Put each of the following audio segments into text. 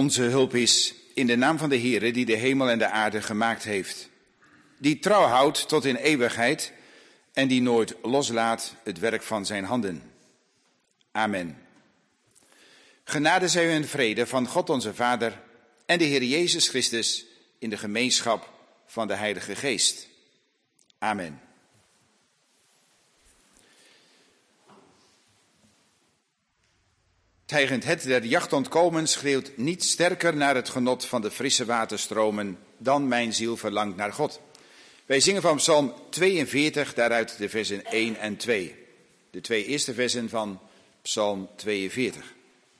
onze hulp is in de naam van de Heere die de hemel en de aarde gemaakt heeft. Die trouw houdt tot in eeuwigheid en die nooit loslaat het werk van zijn handen. Amen. Genade zij u en vrede van God onze Vader en de Heer Jezus Christus in de gemeenschap van de Heilige Geest. Amen. Tijgend het der jacht ontkomen schreeuwt niet sterker naar het genot van de frisse waterstromen dan mijn ziel verlangt naar God. Wij zingen van Psalm 42, daaruit de versen 1 en 2. De twee eerste versen van Psalm 42.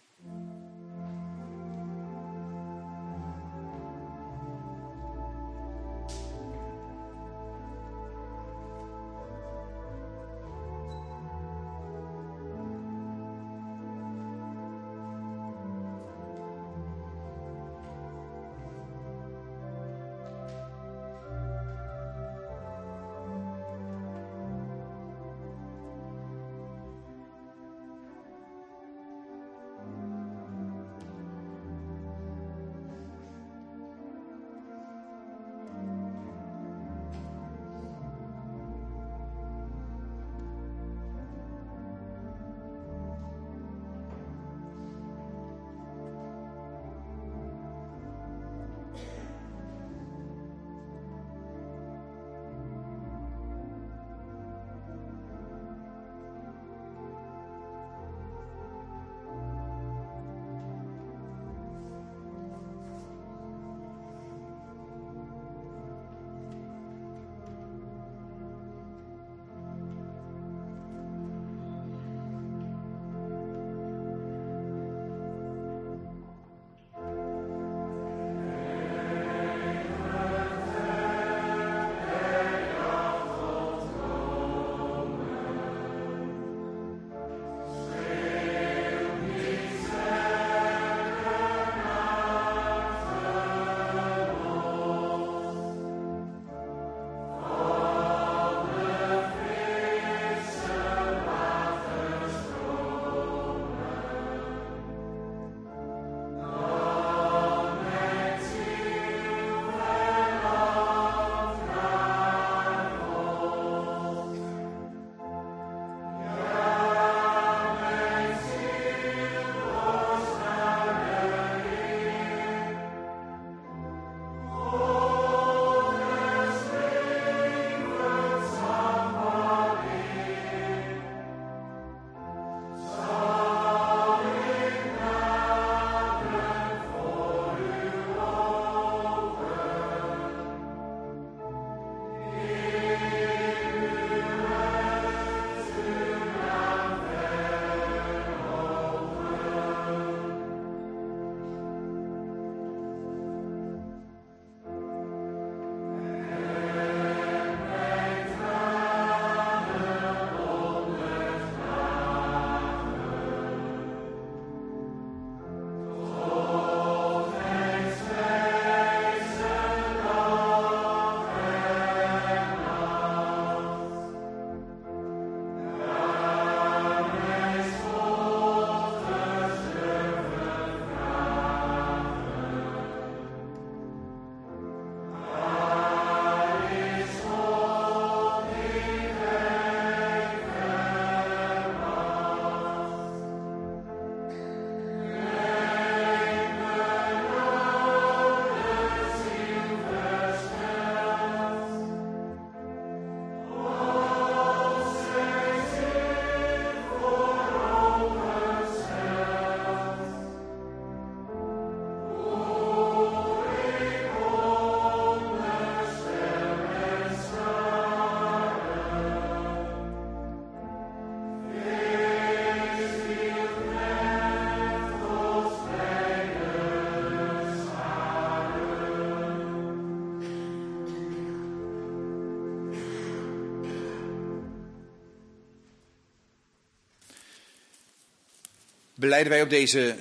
Belijden wij op deze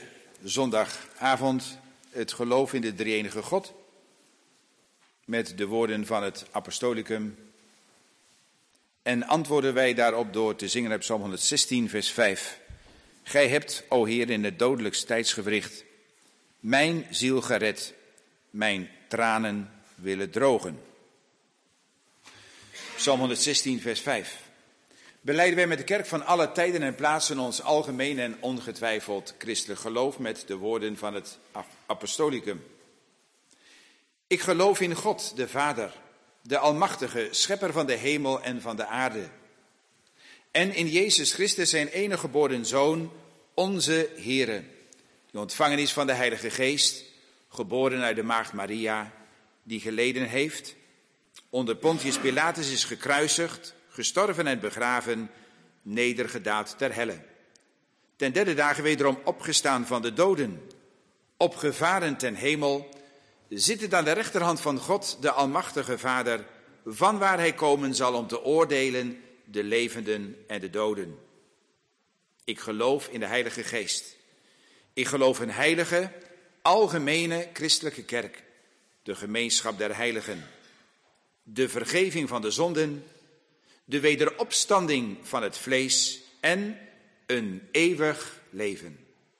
zondagavond het geloof in de drie-enige God met de woorden van het apostolicum. En antwoorden wij daarop door te zingen uit Psalm 116, vers 5. Gij hebt, o Heer, in het dodelijkst tijdsgewricht mijn ziel gered, mijn tranen willen drogen. Psalm 116, vers 5. Belijden wij met de kerk van alle tijden en plaatsen ons algemeen en ongetwijfeld christelijk geloof met de woorden van het apostolicum. Ik geloof in God, de Vader, de Almachtige, schepper van de hemel en van de aarde. En in Jezus Christus, zijn enige geboren Zoon, onze Heere, die ontvangen is van de Heilige Geest, geboren uit de maagd Maria, die geleden heeft, onder Pontius Pilatus is gekruisigd, gestorven en begraven, nedergedaald ter helle. Ten derde dagen wederom opgestaan van de doden, opgevaren ten hemel, zittend aan de rechterhand van God, de Almachtige Vader, vanwaar hij komen zal om te oordelen de levenden en de doden. Ik geloof in de Heilige Geest. Ik geloof in heilige, algemene christelijke kerk, de gemeenschap der heiligen, de vergeving van de zonden, de wederopstanding van het vlees en een eeuwig leven.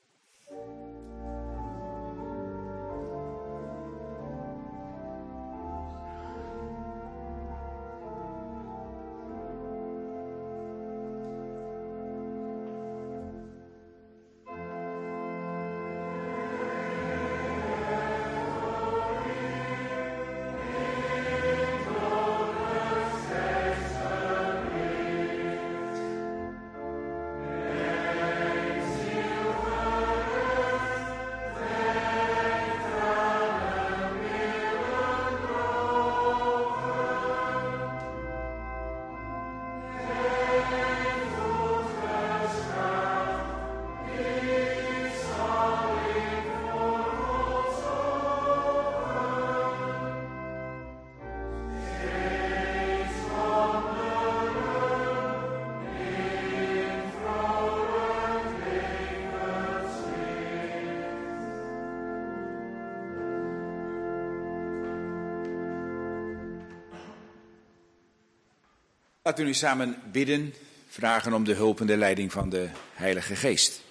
Laten we nu samen bidden, vragen om de hulp en de leiding van de Heilige Geest.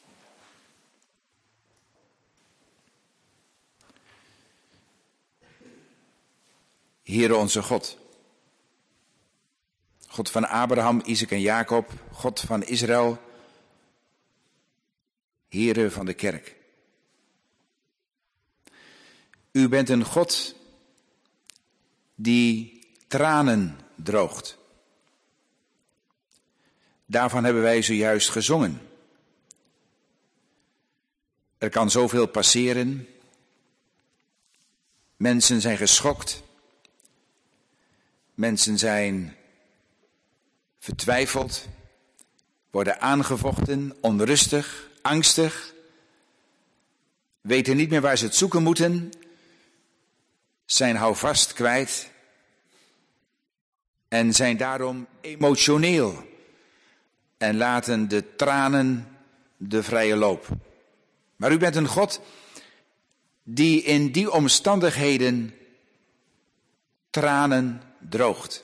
Heere onze God, God van Abraham, Isaac en Jacob, God van Israël, Heere van de kerk. U bent een God die tranen droogt. Daarvan hebben wij zojuist gezongen. Er kan zoveel passeren. Mensen zijn geschokt. Mensen zijn vertwijfeld, worden aangevochten, onrustig, angstig, weten niet meer waar ze het zoeken moeten, zijn houvast kwijt en zijn daarom emotioneel en laten de tranen de vrije loop. Maar u bent een God die in die omstandigheden tranen droogt.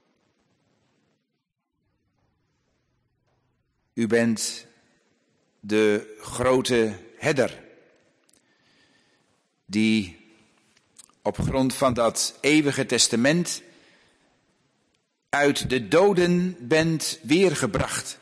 U bent de grote herder die op grond van dat eeuwige testament uit de doden bent weergebracht.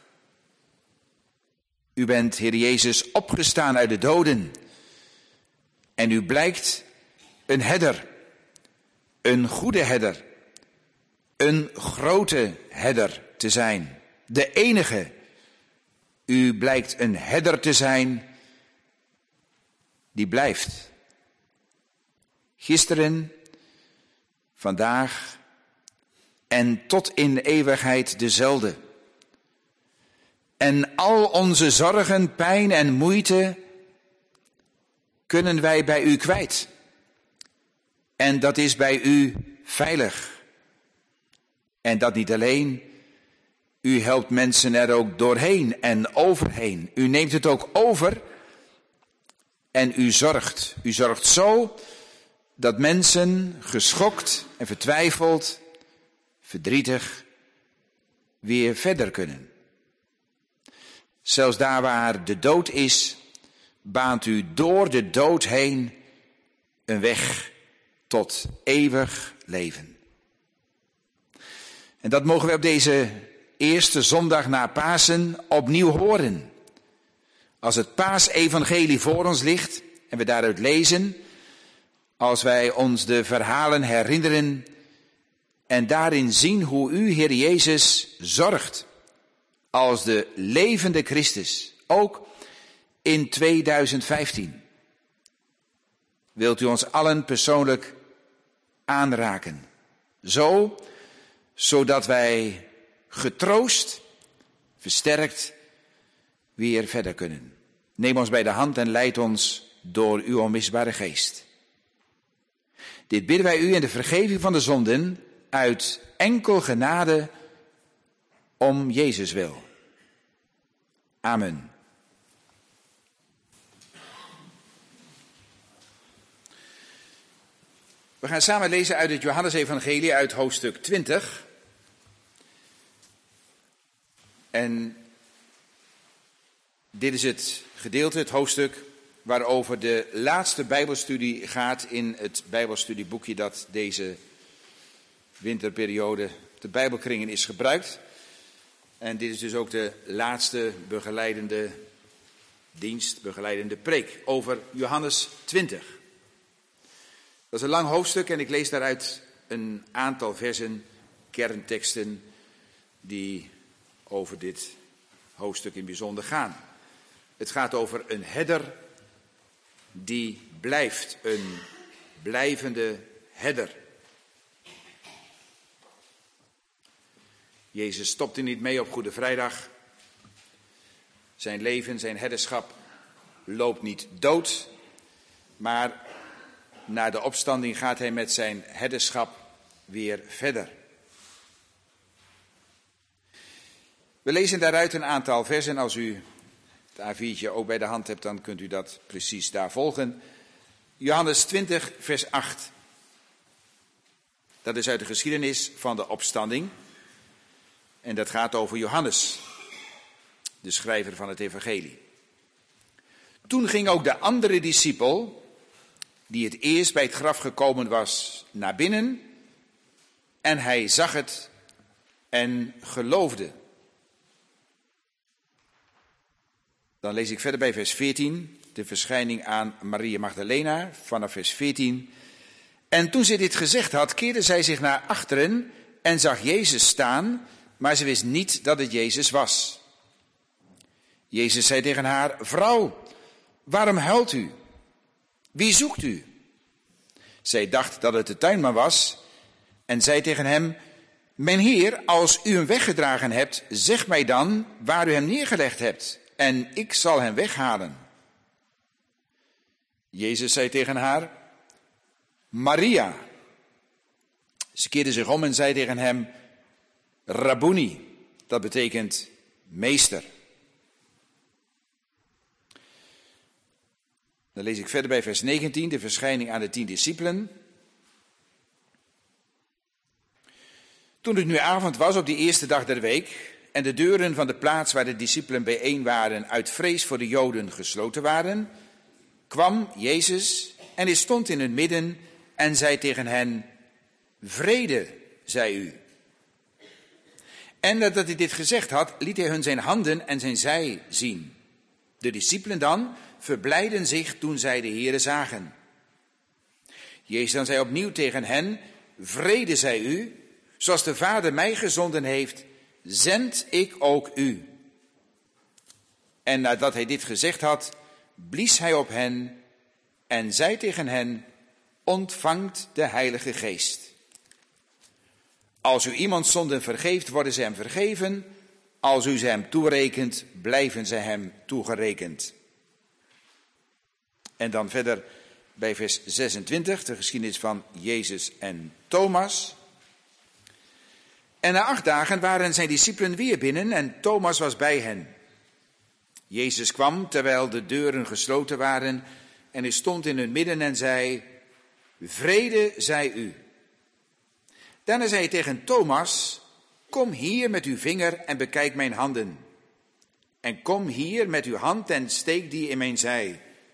U bent, Heer Jezus, opgestaan uit de doden. En u blijkt een herder, een goede herder, een grote herder te zijn. De enige. U blijkt een herder te zijn die blijft. Gisteren, vandaag en tot in eeuwigheid dezelfde. En al onze zorgen, pijn en moeite kunnen wij bij u kwijt. En dat is bij u veilig. En dat niet alleen. U helpt mensen er ook doorheen en overheen. U neemt het ook over en u zorgt. U zorgt zo dat mensen geschokt en vertwijfeld, verdrietig, weer verder kunnen. Zelfs daar waar de dood is, baant u door de dood heen een weg tot eeuwig leven. En dat mogen we op deze eerste zondag na Pasen opnieuw horen. Als het Paasevangelie voor ons ligt en we daaruit lezen, als wij ons de verhalen herinneren en daarin zien hoe u, Heer Jezus, zorgt als de levende Christus, ook in 2015. Wilt u ons allen persoonlijk aanraken, zodat wij getroost, versterkt weer verder kunnen. Neem ons bij de hand en leid ons door uw onmisbare geest. Dit bidden wij u in de vergeving van de zonden uit enkel genade om Jezus wil. Amen. We gaan samen lezen uit het Johannesevangelie uit hoofdstuk 20. En dit is het gedeelte, het hoofdstuk, waarover de laatste Bijbelstudie gaat in het Bijbelstudieboekje dat deze winterperiode de Bijbelkringen is gebruikt. En dit is dus ook de laatste begeleidende dienst, begeleidende preek over Johannes 20. Dat is een lang hoofdstuk en ik lees daaruit een aantal versen, kernteksten, die over dit hoofdstuk in bijzonder gaan. Het gaat over een herder die blijft, een blijvende herder. Jezus stopte niet mee op Goede Vrijdag. Zijn leven, zijn herderschap loopt niet dood, maar na de opstanding gaat hij met zijn herderschap weer verder. We lezen daaruit een aantal versen. Als u het A4'tje ook bij de hand hebt, dan kunt u dat precies daar volgen. Johannes 20, vers 8. Dat is uit de geschiedenis van de opstanding. En dat gaat over Johannes, de schrijver van het evangelie. Toen ging ook de andere discipel, die het eerst bij het graf gekomen was, naar binnen. En hij zag het en geloofde. Dan lees ik verder bij vers 14, de verschijning aan Maria Magdalena, vanaf vers 14. En toen ze dit gezegd had, keerde zij zich naar achteren en zag Jezus staan, maar ze wist niet dat het Jezus was. Jezus zei tegen haar: vrouw, waarom huilt u? Wie zoekt u? Zij dacht dat het de tuinman was en zei tegen hem: mijn Heer, als u hem weggedragen hebt, zeg mij dan waar u hem neergelegd hebt, en ik zal hem weghalen. Jezus zei tegen haar: Maria. Ze keerde zich om en zei tegen hem: Rabboni, dat betekent meester. Dan lees ik verder bij vers 19, de verschijning aan de 10 discipelen. Toen het nu avond was op die eerste dag der week en de deuren van de plaats waar de discipelen bijeen waren uit vrees voor de Joden gesloten waren, kwam Jezus en hij stond in het midden en zei tegen hen: vrede, zei u. En nadat hij dit gezegd had, liet hij hun zijn handen en zijn zij zien. De discipelen dan verblijdden zich toen zij de Heere zagen. Jezus dan zei opnieuw tegen hen: vrede, zei u, zoals de Vader mij gezonden heeft, zend ik ook u. En nadat hij dit gezegd had, blies hij op hen en zei tegen hen: ontvangt de Heilige Geest. Als u iemand zonden vergeeft, worden ze hem vergeven. Als u ze hem toerekent, blijven ze hem toegerekend. En dan verder bij vers 26, de geschiedenis van Jezus en Thomas. En na 8 dagen waren zijn discipelen weer binnen en Thomas was bij hen. Jezus kwam terwijl de deuren gesloten waren en hij stond in hun midden en zei: vrede, zij u. Daarna zei hij tegen Thomas: kom hier met uw vinger en bekijk mijn handen. En kom hier met uw hand en steek die in mijn zij.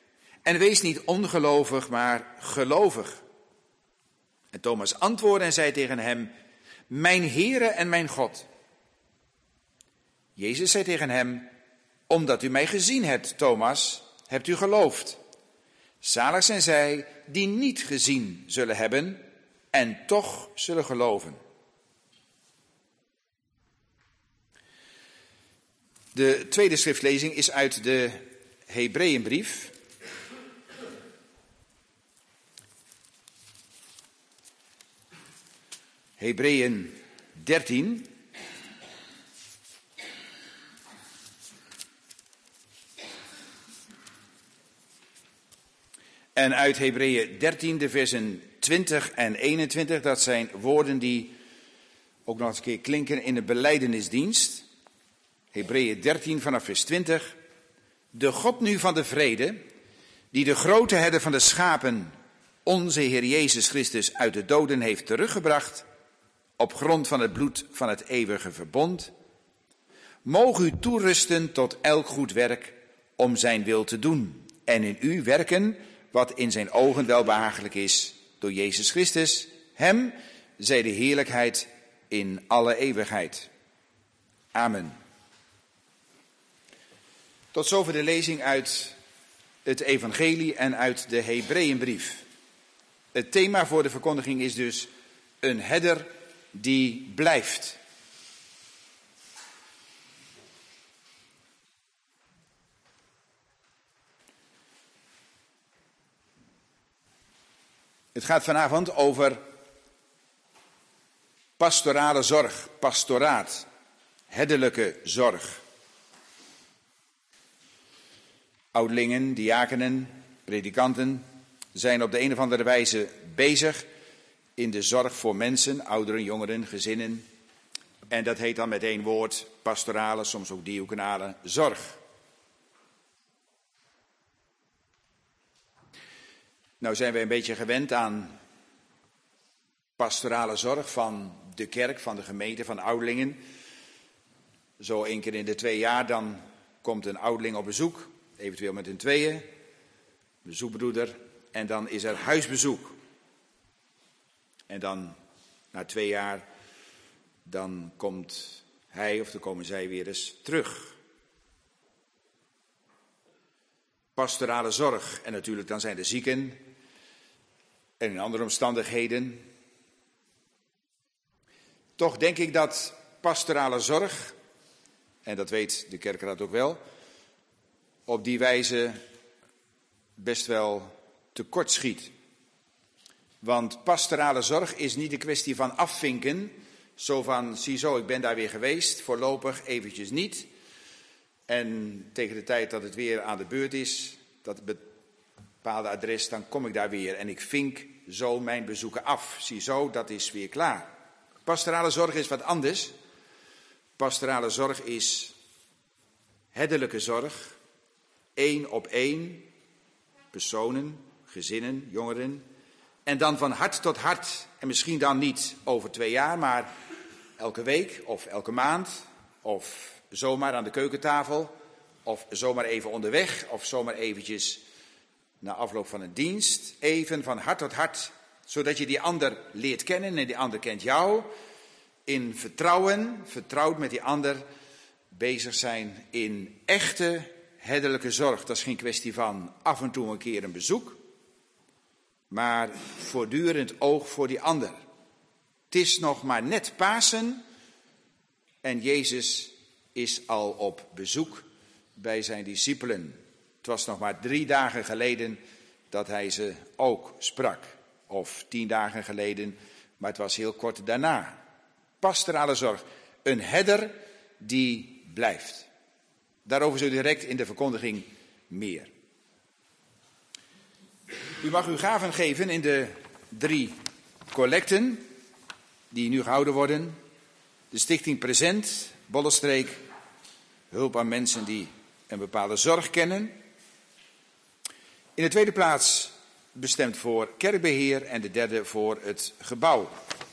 En wees niet ongelovig, maar gelovig. En Thomas antwoordde en zei tegen hem: Mijn Heere en mijn God. Jezus zei tegen hem: Omdat u mij gezien hebt, Thomas, hebt u geloofd. Zalig zijn zij die niet gezien zullen hebben en toch zullen geloven. De tweede schriftlezing is uit de Hebreeënbrief. Hebreeën 13. En uit Hebreeën 13, de versen 20 en 21, dat zijn woorden die ook nog eens een keer klinken in de belijdenisdienst. Hebreeën 13 vanaf vers 20. De God nu van de vrede, die de grote herder van de schapen, onze Heer Jezus Christus, uit de doden heeft teruggebracht, op grond van het bloed van het eeuwige verbond, mogen u toerusten tot elk goed werk om zijn wil te doen en in u werken wat in zijn ogen welbehagelijk is, door Jezus Christus. Hem zij de heerlijkheid in alle eeuwigheid. Amen. Tot zover de lezing uit het evangelie en uit de Hebreeënbrief. Het thema voor de verkondiging is dus een herder die blijft. Het gaat vanavond over pastorale zorg, pastoraat, herderlijke zorg. Ouderlingen, diakenen, predikanten zijn op de een of andere wijze bezig in de zorg voor mensen, ouderen, jongeren, gezinnen. En dat heet dan met één woord pastorale, soms ook diaconale zorg. Nou zijn wij een beetje gewend aan pastorale zorg van de kerk, van de gemeente, van ouderlingen. Zo 1 keer in de 2 jaar dan komt een ouderling op bezoek, eventueel met hun tweeën, bezoekbroeder, en dan is er huisbezoek. En dan na 2 jaar, dan komt hij of dan komen zij weer eens terug. Pastorale zorg, en natuurlijk dan zijn er zieken en in andere omstandigheden. Toch denk ik dat pastorale zorg, en dat weet de kerkraad ook wel, op die wijze best wel tekort schiet. Want pastorale zorg is niet een kwestie van afvinken, zo van, ziezo, ik ben daar weer geweest, voorlopig eventjes niet. En tegen de tijd dat het weer aan de beurt is, dat bepaalde adres, dan kom ik daar weer en ik vink zo mijn bezoeken af. Ziezo, dat is weer klaar. Pastorale zorg is wat anders. Pastorale zorg is herderlijke zorg, 1 op 1, personen, gezinnen, jongeren. En dan van hart tot hart, en misschien dan niet over 2 jaar, maar elke week of elke maand, of zomaar aan de keukentafel, of zomaar even onderweg, of zomaar eventjes na afloop van een dienst, even van hart tot hart, zodat je die ander leert kennen en die ander kent jou. In vertrouwen, vertrouwd met die ander, bezig zijn in echte herderlijke zorg. Dat is geen kwestie van af en toe een keer een bezoek, maar voortdurend oog voor die ander. Het is nog maar net Pasen en Jezus is al op bezoek bij zijn discipelen. Het was nog maar 3 dagen geleden dat hij ze ook sprak. Of 10 dagen geleden, maar het was heel kort daarna. Pastorale zorg, een herder die blijft. Daarover zo direct in de verkondiging meer. U mag uw gaven geven in de 3 collecten die nu gehouden worden. De Stichting Present, Bollenstreek, hulp aan mensen die een bepaalde zorg kennen. In de tweede plaats bestemd voor kerkbeheer en de derde voor het gebouw.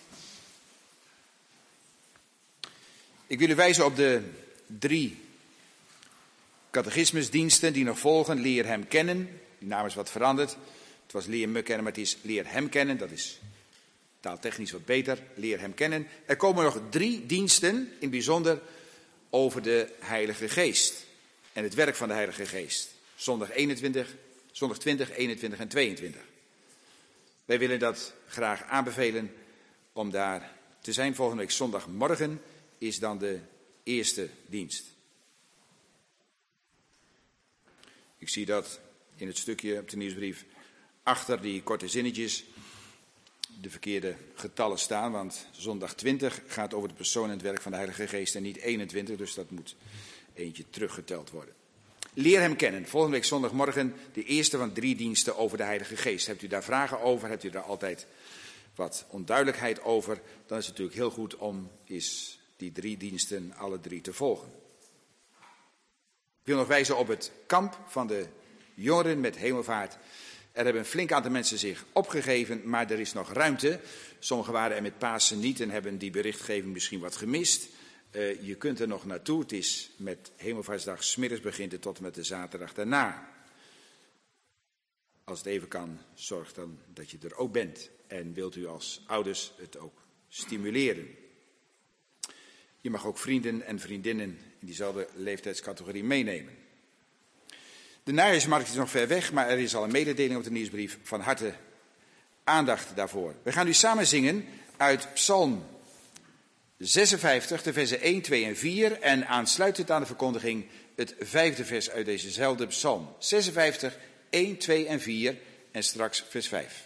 Ik wil u wijzen op de 3 catechismusdiensten die nog volgen. Leer hem kennen, Die naam is wat veranderd. Het was leer me kennen, maar het is leer hem kennen. Dat is taaltechnisch wat beter. Leer hem kennen. Er komen nog 3 diensten, in het bijzonder over de Heilige Geest. En het werk van de Heilige Geest. Zondag 20, 21 en 22. Wij willen dat graag aanbevelen om daar te zijn. Volgende week zondagmorgen is dan de eerste dienst. Ik zie dat in het stukje op de nieuwsbrief achter die korte zinnetjes de verkeerde getallen staan. Want zondag 20 gaat over de persoon en het werk van de Heilige Geest en niet 21. Dus dat moet eentje teruggeteld worden. Leer hem kennen. Volgende week zondagmorgen de eerste van 3 diensten over de Heilige Geest. Hebt u daar vragen over? Hebt u daar altijd wat onduidelijkheid over? Dan is het natuurlijk heel goed om die 3 diensten alle 3 te volgen. Ik wil nog wijzen op het kamp van de jongeren met hemelvaart. Er hebben een flink aantal mensen zich opgegeven, maar er is nog ruimte. Sommigen waren er met Pasen niet en hebben die berichtgeving misschien wat gemist. Je kunt er nog naartoe. Het is met Hemelvaartsdag 's middags begint het tot en met de zaterdag daarna. Als het even kan, zorg dan dat je er ook bent. En wilt u als ouders het ook stimuleren. Je mag ook vrienden en vriendinnen in diezelfde leeftijdscategorie meenemen. De najaarsmarkt is nog ver weg, maar er is al een mededeling op de nieuwsbrief. Van harte aandacht daarvoor. We gaan nu samen zingen uit Psalm 56, de versen 1, 2 en 4. En aansluitend aan de verkondiging het 5e vers uit dezezelfde psalm. 56, 1, 2 en 4 en straks vers 5.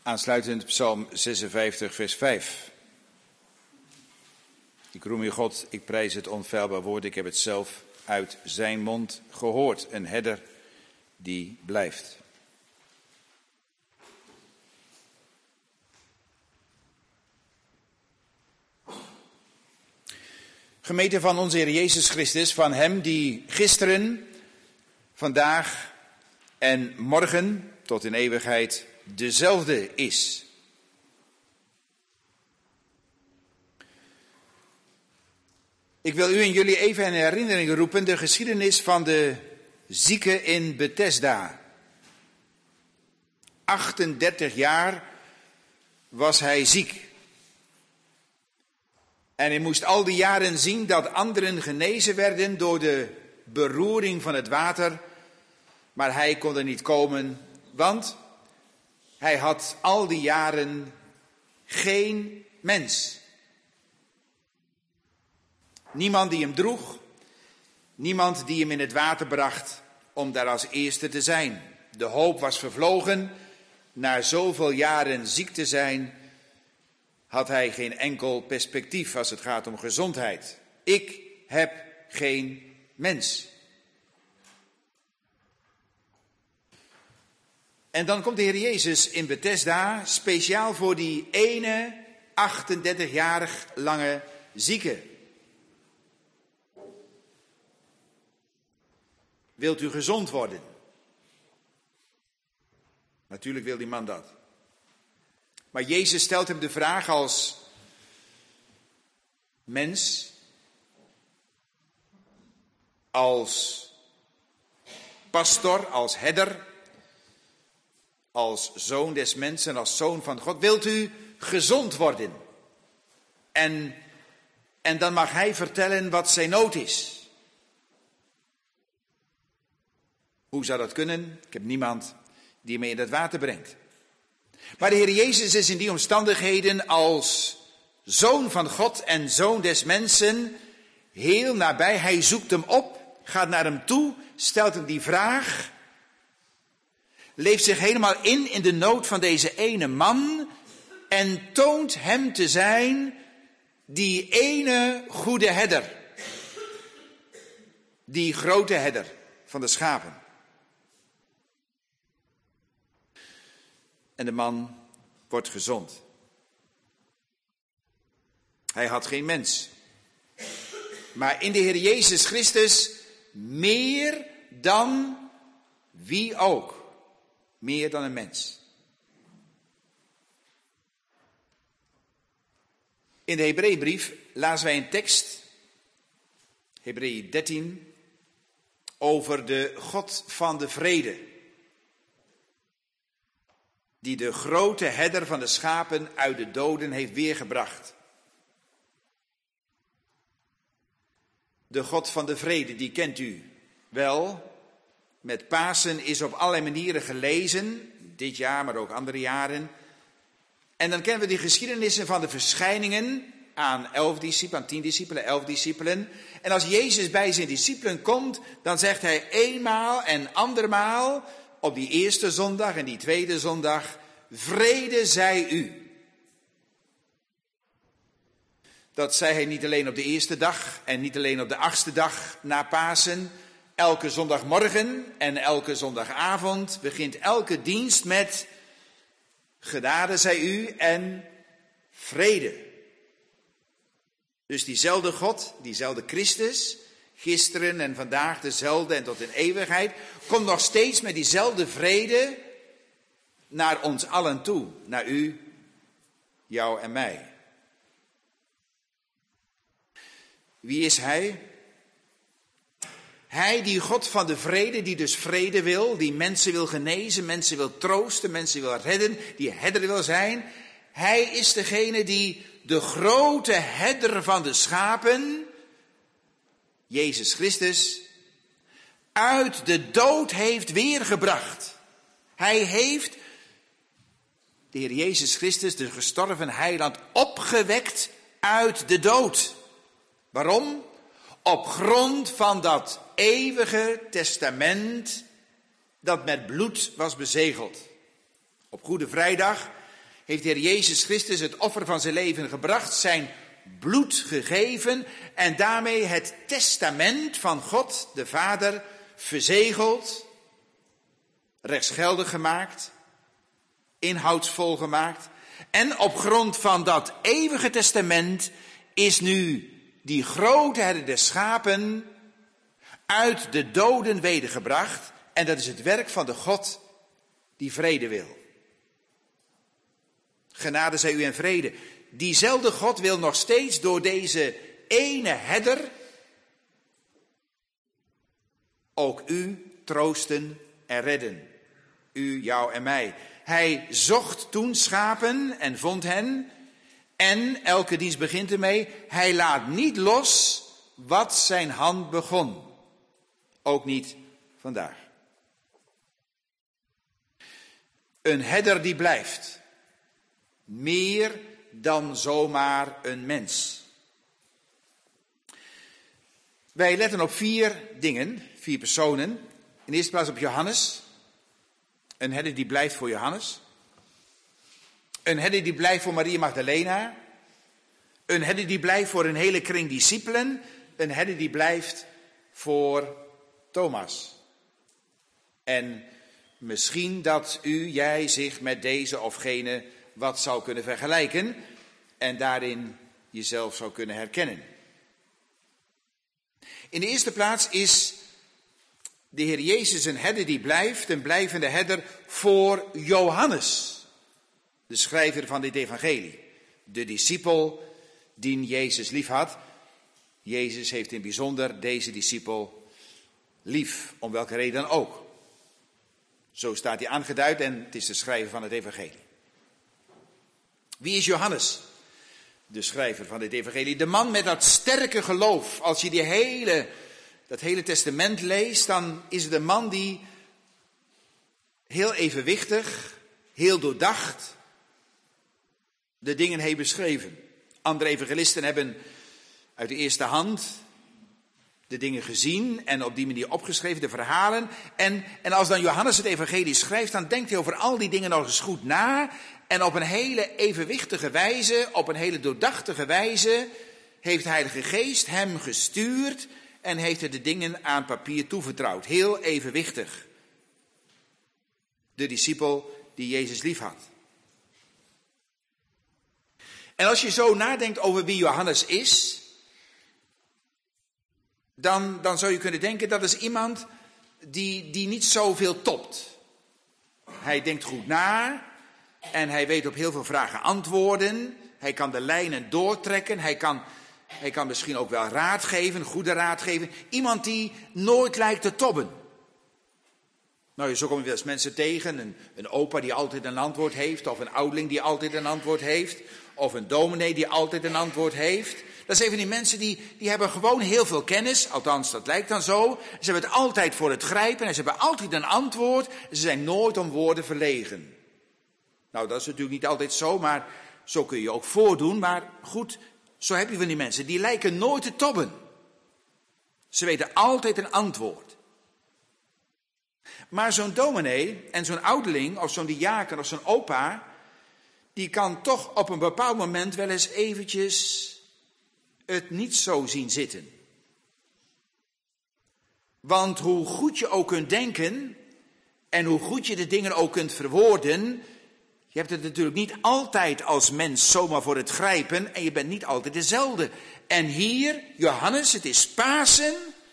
Aansluitend Psalm 56, vers 5. Ik roem u God, ik prijs het onfeilbaar woord, ik heb het zelf uit zijn mond gehoord. Een herder die blijft. Gemeente van onze Heer Jezus Christus, van hem die gisteren, vandaag en morgen tot in eeuwigheid dezelfde is. Ik wil u en jullie even in herinnering roepen de geschiedenis van de zieke in Bethesda. 38 jaar was hij ziek. En hij moest al die jaren zien dat anderen genezen werden door de beroering van het water. Maar hij kon er niet komen, want hij had al die jaren geen mens. Niemand die hem droeg, niemand die hem in het water bracht om daar als eerste te zijn. De hoop was vervlogen, na zoveel jaren ziek te zijn, had hij geen enkel perspectief als het gaat om gezondheid. Ik heb geen mens. En dan komt de Heer Jezus in Bethesda, speciaal voor die ene 38-jarig lange zieke. Wilt u gezond worden? Natuurlijk wil die man dat. Maar Jezus stelt hem de vraag als mens, als pastor, als herder, als zoon des mensen, als zoon van God. Wilt u gezond worden? En dan mag hij vertellen wat zijn nood is. Hoe zou dat kunnen? Ik heb niemand die me in het water brengt. Maar de Heer Jezus is in die omstandigheden als zoon van God en zoon des mensen heel nabij. Hij zoekt hem op, gaat naar hem toe, stelt hem die vraag. Leeft zich helemaal in de nood van deze ene man en toont hem te zijn die ene goede herder. Die grote herder van de schapen. En de man wordt gezond. Hij had geen mens. Maar in de Heer Jezus Christus meer dan wie ook. Meer dan een mens. In de Hebreeënbrief lazen wij een tekst, Hebreeën 13, over de God van de vrede. Die de grote herder van de schapen uit de doden heeft weergebracht. De God van de vrede, die kent u wel. Met Pasen is op allerlei manieren gelezen, dit jaar, maar ook andere jaren. En dan kennen we die geschiedenissen van de verschijningen aan 11 discipelen, aan 10 discipelen, 11 discipelen. En als Jezus bij zijn discipelen komt, dan zegt hij eenmaal en andermaal op die eerste zondag en die tweede zondag, vrede zij u. Dat zei hij niet alleen op de eerste dag en niet alleen op de 8e dag na Pasen. Elke zondagmorgen en elke zondagavond begint elke dienst met genade zij u en vrede. Dus diezelfde God, diezelfde Christus, gisteren en vandaag dezelfde en tot in eeuwigheid, komt nog steeds met diezelfde vrede naar ons allen toe. Naar u, jou en mij. Wie is hij? Hij, die God van de vrede, die dus vrede wil, die mensen wil genezen, mensen wil troosten, mensen wil redden, die herder wil zijn. Hij is degene die de grote herder van de schapen, Jezus Christus, uit de dood heeft weergebracht. Hij heeft de Heer Jezus Christus, de gestorven heiland, opgewekt uit de dood. Waarom? Op grond van dat eeuwige testament dat met bloed was bezegeld. Op Goede Vrijdag heeft de Heer Jezus Christus het offer van zijn leven gebracht, zijn bloed gegeven en daarmee het testament van God, de Vader, verzegeld, rechtsgeldig gemaakt, inhoudsvol gemaakt. En op grond van dat eeuwige testament is nu die grote herder des schapen uit de doden wedergebracht. En dat is het werk van de God die vrede wil. Genade zij u en vrede. Diezelfde God wil nog steeds door deze ene herder ook u troosten en redden. U, jou en mij. Hij zocht toen schapen en vond hen. En elke dienst begint ermee. Hij laat niet los wat zijn hand begon. Ook niet vandaag. Een herder die blijft. Meer dan zomaar een mens. Wij letten op 4 dingen, 4 personen. In de eerste plaats op Johannes. Een herder die blijft voor Johannes. Een herder die blijft voor Maria Magdalena. Een herder die blijft voor een hele kring discipelen. Een herder die blijft voor Thomas. En misschien dat jij zich met deze of gene wat zou kunnen vergelijken en daarin jezelf zou kunnen herkennen. In de eerste plaats is de Heer Jezus een herder die blijft, een blijvende herder voor Johannes, de schrijver van dit evangelie, de discipel die Jezus lief had. Jezus heeft in bijzonder deze discipel lief, om welke reden dan ook. Zo staat hij aangeduid en het is de schrijver van het evangelie. Wie is Johannes? De schrijver van dit evangelie. De man met dat sterke geloof. Als je dat hele testament leest, dan is het een man die heel evenwichtig, heel doordacht de dingen heeft beschreven. Andere evangelisten hebben uit de eerste hand de dingen gezien en op die manier opgeschreven, de verhalen. En als dan Johannes het evangelie schrijft, dan denkt hij over al die dingen nog eens goed na. En op een hele evenwichtige wijze, op een hele doordachtige wijze, heeft de Heilige Geest hem gestuurd en heeft hij de dingen aan papier toevertrouwd. Heel evenwichtig. De discipel die Jezus lief had. En als je zo nadenkt over wie Johannes is, dan zou je kunnen denken dat is iemand die niet zoveel topt. Hij denkt goed na en hij weet op heel veel vragen antwoorden. Hij kan de lijnen doortrekken. Hij kan misschien ook wel raad geven, goede raad geven. Iemand die nooit lijkt te tobben. Nou, zo kom je wel eens mensen tegen. Een opa die altijd een antwoord heeft. Of een ouderling die altijd een antwoord heeft. Of een dominee die altijd een antwoord heeft. Dat zijn van die mensen die hebben gewoon heel veel kennis. Althans, dat lijkt dan zo. Ze hebben het altijd voor het grijpen. En ze hebben altijd een antwoord. Ze zijn nooit om woorden verlegen. Nou, dat is natuurlijk niet altijd zo. Maar zo kun je ook voordoen. Maar goed, zo heb je van die mensen. Die lijken nooit te tobben. Ze weten altijd een antwoord. Maar zo'n dominee en zo'n ouderling of zo'n diaken of zo'n opa, die kan toch op een bepaald moment wel eens eventjes het niet zo zien zitten. Want hoe goed je ook kunt denken en hoe goed je de dingen ook kunt verwoorden, je hebt het natuurlijk niet altijd als mens zomaar voor het grijpen en je bent niet altijd dezelfde. En hier, Johannes, het is Pasen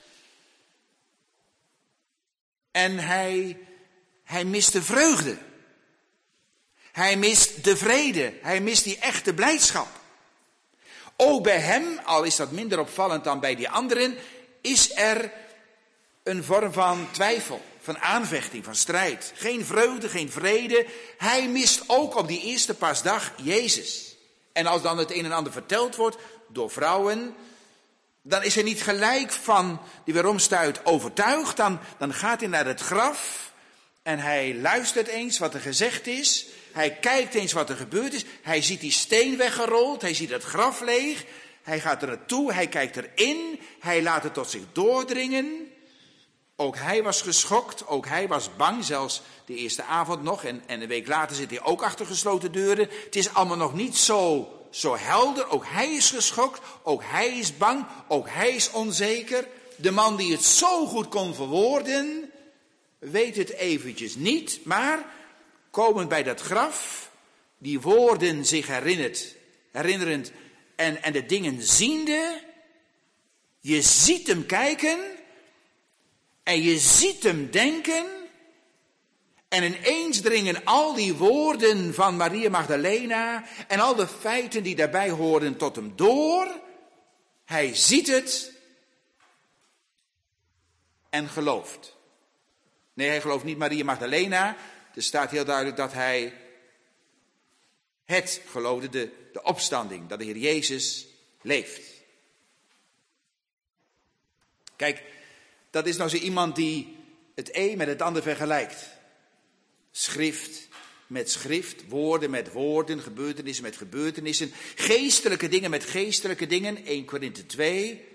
en hij mist de vreugde. Hij mist de vrede. Hij mist die echte blijdschap. Ook bij hem, al is dat minder opvallend dan bij die anderen, is er een vorm van twijfel, van aanvechting, van strijd. Geen vreugde, geen vrede. Hij mist ook op die eerste paasdag Jezus. En als dan het een en ander verteld wordt door vrouwen, dan is hij niet gelijk van die weeromstuit overtuigd. Dan gaat hij naar het graf en hij luistert eens wat er gezegd is. Hij kijkt eens wat er gebeurd is. Hij ziet die steen weggerold. Hij ziet het graf leeg. Hij gaat er naartoe. Hij kijkt erin. Hij laat het tot zich doordringen. Ook hij was geschokt, ook hij was bang, zelfs de eerste avond nog. En een week later zit hij ook achter gesloten deuren. Het is allemaal nog niet zo helder. Ook hij is geschokt, ook hij is bang, ook hij is onzeker. De man die het zo goed kon verwoorden, weet het eventjes niet. Maar komend bij dat graf, die woorden zich herinnerend en de dingen ziende, je ziet hem kijken en je ziet hem denken. En ineens dringen al die woorden van Maria Magdalena en al de feiten die daarbij hoorden tot hem door. Hij ziet het en gelooft. Nee, hij gelooft niet Maria Magdalena. Er staat heel duidelijk dat hij het geloofde, de opstanding, dat de Heer Jezus leeft. Kijk, dat is nou zo iemand die het een met het ander vergelijkt. Schrift met schrift, woorden met woorden, gebeurtenissen met gebeurtenissen, geestelijke dingen met geestelijke dingen, 1 Korinthe 2.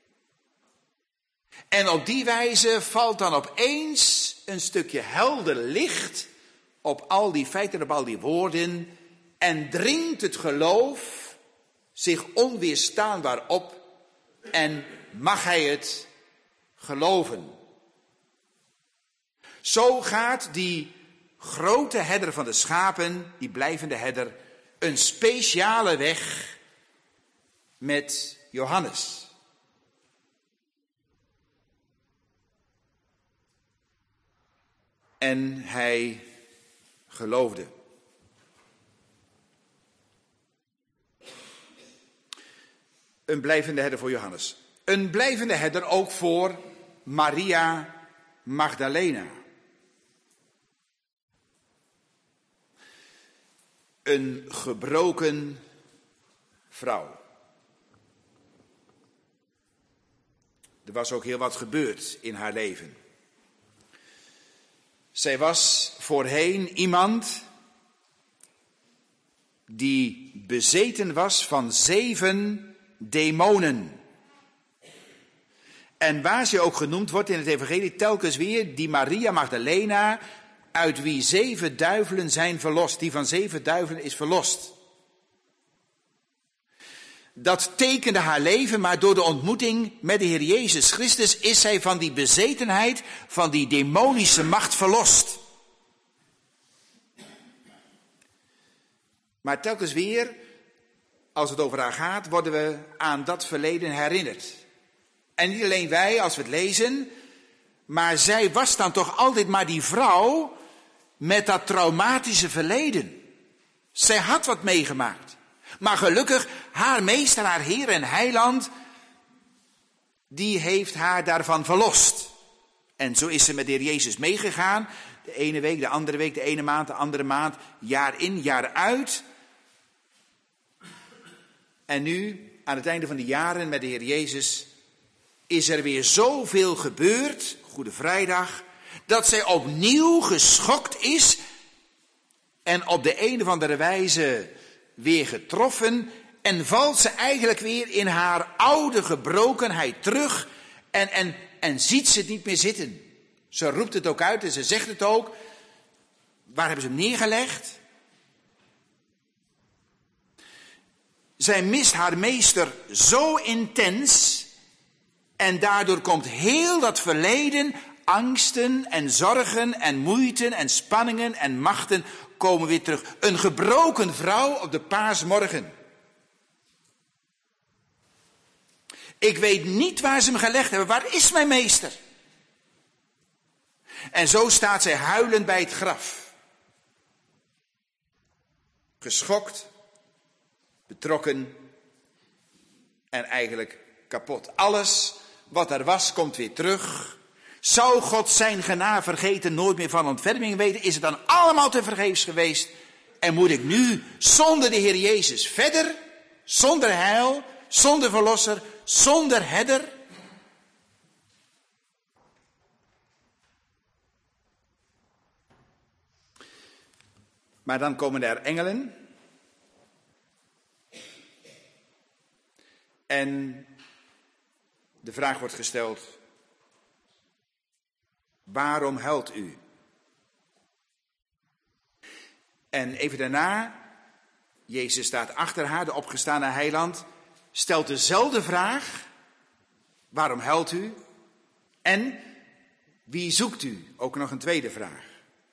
En op die wijze valt dan opeens een stukje helder licht op al die feiten, op al die woorden, en dringt het geloof zich onweerstaanbaar op en mag hij het geloven. Zo gaat die grote herder van de schapen, die blijvende herder, een speciale weg met Johannes. En hij geloofde. Een blijvende herder voor Johannes. Een blijvende herder ook voor Maria Magdalena. Een gebroken vrouw. Er was ook heel wat gebeurd in haar leven. Zij was voorheen iemand die bezeten was van 7 demonen. En waar ze ook genoemd wordt in het evangelie telkens weer, die Maria Magdalena, uit wie 7 duivelen zijn verlost, die van 7 duivelen is verlost. Dat tekende haar leven, maar door de ontmoeting met de Heer Jezus Christus is zij van die bezetenheid, van die demonische macht verlost. Maar telkens weer, als het over haar gaat, worden we aan dat verleden herinnerd. En niet alleen wij als we het lezen, maar zij was dan toch altijd maar die vrouw met dat traumatische verleden. Zij had wat meegemaakt. Maar gelukkig, haar meester, haar Heer en Heiland, die heeft haar daarvan verlost. En zo is ze met de Heer Jezus meegegaan. De ene week, de andere week, de ene maand, de andere maand, jaar in, jaar uit. En nu, aan het einde van de jaren met de Heer Jezus, is er weer zoveel gebeurd, Goede Vrijdag, dat zij opnieuw geschokt is en op de een of andere wijze weer getroffen en valt ze eigenlijk weer in haar oude gebrokenheid terug en ziet ze het niet meer zitten. Ze roept het ook uit en ze zegt het ook. Waar hebben ze hem neergelegd? Zij mist haar meester zo intens en daardoor komt heel dat verleden, angsten en zorgen en moeiten en spanningen en machten komen weer terug. Een gebroken vrouw op de paasmorgen. Ik weet niet waar ze hem gelegd hebben. Waar is mijn meester? En zo staat zij huilend bij het graf. Geschokt, betrokken en eigenlijk kapot. Alles wat er was, komt weer terug. Zou God zijn genade vergeten, nooit meer van ontferming weten? Is het dan allemaal te vergeefs geweest? En moet ik nu zonder de Heer Jezus verder? Zonder heil, zonder verlosser, zonder herder? Maar dan komen er engelen. En de vraag wordt gesteld: Waarom huilt u? En even daarna, Jezus staat achter haar, de opgestane heiland, stelt dezelfde vraag. Waarom huilt u? En wie zoekt u? Ook nog een tweede vraag.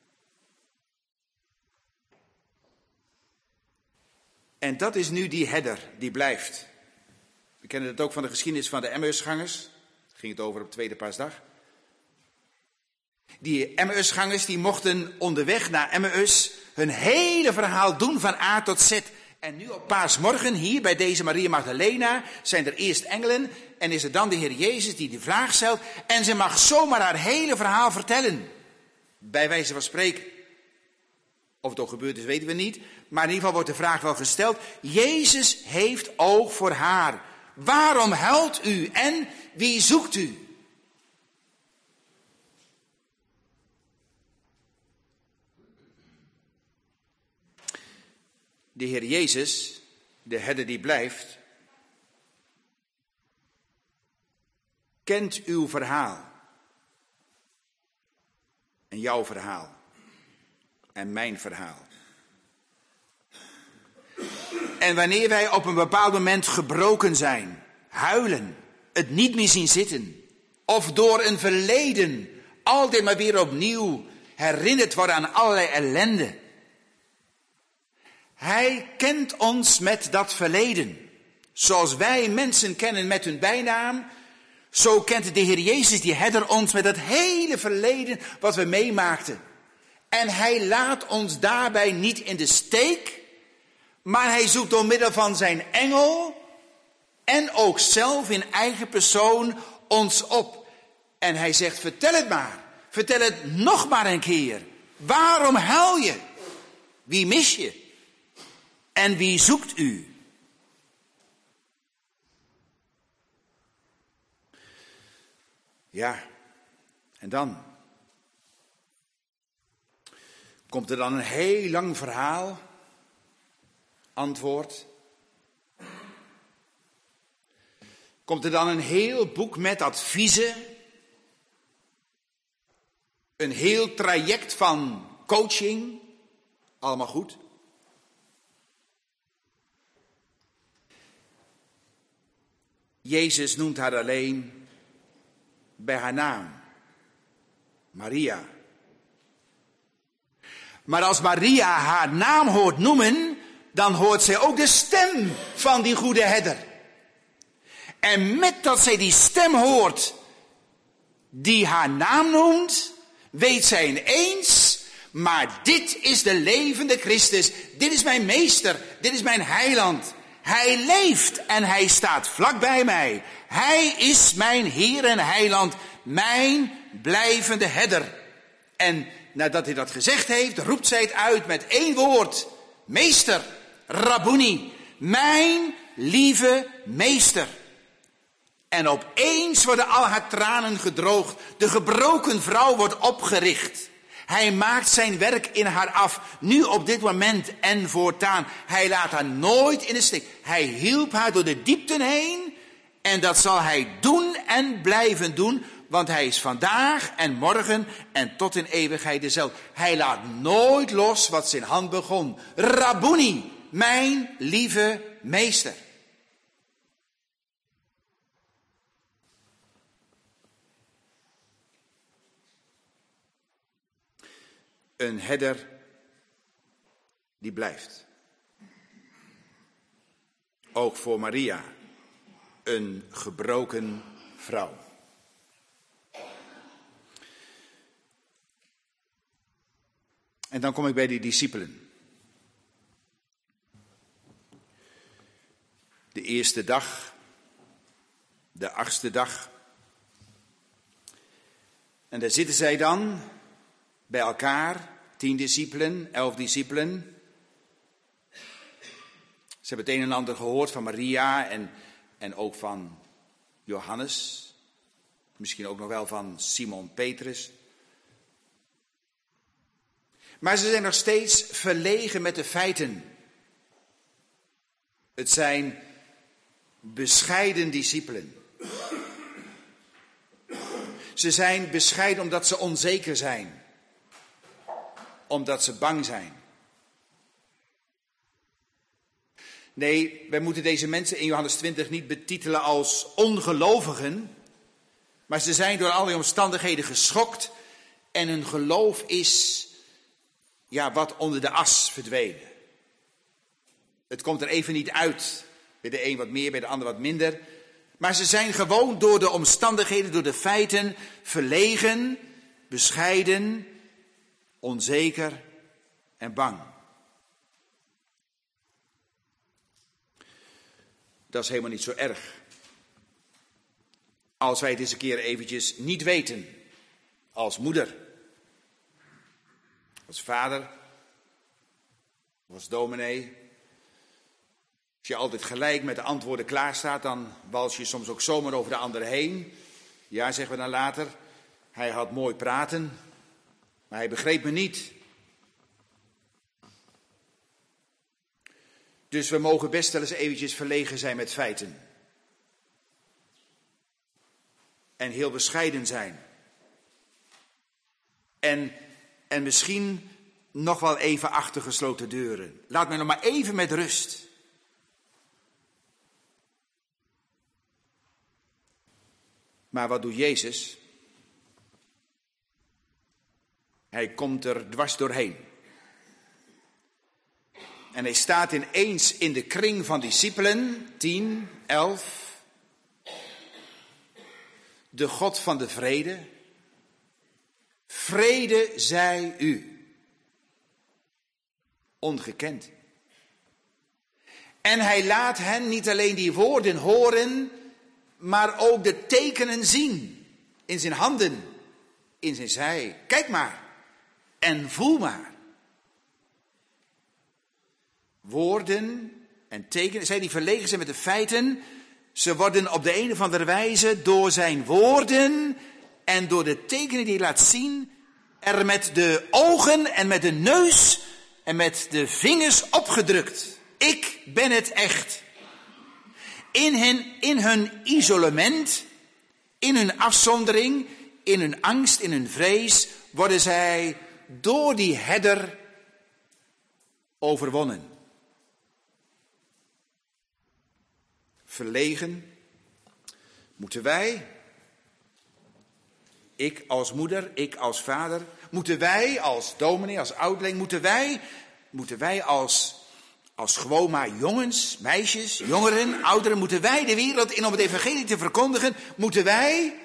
En dat is nu die herder die blijft. We kennen het ook van de geschiedenis van de Emmausgangers. Daar ging het over op tweede paasdag. Die Emmausgangers die mochten onderweg naar Emmaus hun hele verhaal doen van A tot Z. En nu op paasmorgen hier bij deze Maria Magdalena zijn er eerst engelen en is er dan de Heer Jezus die de vraag stelt. En ze mag zomaar haar hele verhaal vertellen. Bij wijze van spreken. Of het ook gebeurd is weten we niet. Maar in ieder geval wordt de vraag wel gesteld. Jezus heeft oog voor haar. Waarom huilt u en wie zoekt u? De Heer Jezus, de herder die blijft, kent uw verhaal. En jouw verhaal. En mijn verhaal. En wanneer wij op een bepaald moment gebroken zijn, huilen, het niet meer zien zitten, of door een verleden altijd maar weer opnieuw herinnerd worden aan allerlei ellende. Hij kent ons met dat verleden. Zoals wij mensen kennen met hun bijnaam, zo kent de Heer Jezus, die herder, ons met dat hele verleden wat we meemaakten. En hij laat ons daarbij niet in de steek, maar hij zoekt door middel van zijn engel en ook zelf in eigen persoon ons op. En hij zegt, vertel het maar, vertel het nog maar een keer. Waarom huil je? Wie mis je? En wie zoekt u? Ja, en dan komt er dan een heel lang verhaal. Antwoord. Komt er dan een heel boek met adviezen. Een heel traject van coaching. Allemaal goed. Jezus noemt haar alleen bij haar naam. Maria. Maar als Maria haar naam hoort noemen, dan hoort zij ook de stem van die goede herder. En met dat zij die stem hoort die haar naam noemt, weet zij ineens, maar dit is de levende Christus, dit is mijn meester, dit is mijn heiland. Hij leeft en hij staat vlak bij mij. Hij is mijn Heer en heiland, mijn blijvende herder. En nadat hij dat gezegd heeft, roept zij het uit met één woord. Meester, Rabboni, mijn lieve meester. En opeens worden al haar tranen gedroogd. De gebroken vrouw wordt opgericht. Hij maakt zijn werk in haar af, nu op dit moment en voortaan. Hij laat haar nooit in de steek. Hij hielp haar door de diepten heen. En dat zal hij doen en blijven doen. Want hij is vandaag en morgen en tot in eeuwigheid dezelfde. Hij laat nooit los wat zijn hand begon. Rabboni, mijn lieve meester. Een herder die blijft. Ook voor Maria, een gebroken vrouw. En dan kom ik bij die discipelen. De eerste dag, de 8e dag. En daar zitten zij dan bij elkaar, 10 discipelen, 11 discipelen. Ze hebben het een en ander gehoord van Maria en ook van Johannes. Misschien ook nog wel van Simon Petrus. Maar ze zijn nog steeds verlegen met de feiten. Het zijn bescheiden discipelen. Ze zijn bescheiden omdat ze onzeker zijn. Omdat ze bang zijn. Nee, wij moeten deze mensen in Johannes 20 niet betitelen als ongelovigen. Maar ze zijn door allerlei omstandigheden geschokt. En hun geloof is, wat onder de as verdwenen. Het komt er even niet uit. Bij de een wat meer, bij de ander wat minder. Maar ze zijn gewoon door de omstandigheden, door de feiten verlegen, bescheiden, onzeker en bang. Dat is helemaal niet zo erg. Als wij het eens een keer eventjes niet weten. Als moeder. Als vader. Als dominee. Als je altijd gelijk met de antwoorden klaar staat, dan wals je soms ook zomaar over de ander heen. Ja, zeggen we dan later. Hij had mooi praten, maar hij begreep me niet. Dus we mogen best wel eens eventjes verlegen zijn met feiten. En heel bescheiden zijn. En misschien nog wel even achter gesloten deuren. Laat mij nog maar even met rust. Maar wat doet Jezus? Hij komt er dwars doorheen. En hij staat ineens in de kring van discipelen, 10, 11. De God van de vrede. Vrede zij u. Ongekend. En hij laat hen niet alleen die woorden horen, maar ook de tekenen zien. In zijn handen, in zijn zij. Kijk maar en voel maar. Woorden en tekenen, zij die verlegen zijn met de feiten, ze worden op de een of andere wijze door zijn woorden en door de tekenen die hij laat zien, er met de ogen en met de neus en met de vingers opgedrukt. Ik ben het echt. In hun isolement, in hun afzondering, in hun angst, in hun vrees, worden zij door die herder overwonnen. Verlegen moeten wij, ik als moeder, ik als vader, moeten wij als dominee, als ouderling, moeten wij als gewoon maar jongens, meisjes, jongeren, ouderen, moeten wij de wereld in om het evangelie te verkondigen, moeten wij.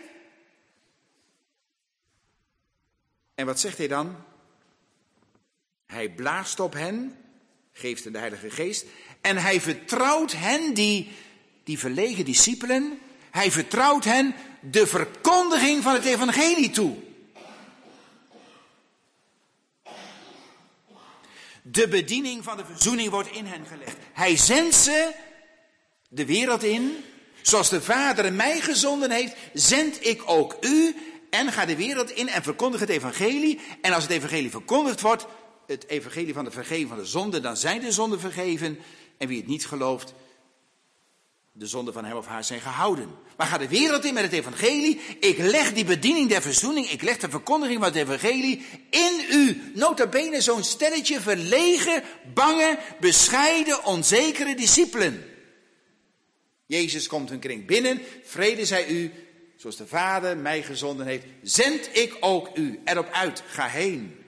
En wat zegt hij dan? Hij blaast op hen, geeft hen de Heilige Geest, en hij vertrouwt hen, die verlegen discipelen, hij vertrouwt hen de verkondiging van het evangelie toe. De bediening van de verzoening wordt in hen gelegd. Hij zendt ze de wereld in. Zoals de Vader mij gezonden heeft, zend ik ook u. En ga de wereld in en verkondig het evangelie. En als het evangelie verkondigd wordt, het evangelie van de vergeving van de zonde, dan zijn de zonden vergeven. En wie het niet gelooft, de zonden van hem of haar zijn gehouden. Maar ga de wereld in met het evangelie. Ik leg die bediening der verzoening, ik leg de verkondiging van het evangelie in u. Nota bene zo'n stelletje verlegen, bange, bescheiden, onzekere discipelen. Jezus komt hun kring binnen, vrede zij u, zoals de Vader mij gezonden heeft, zend ik ook u. Erop uit, ga heen.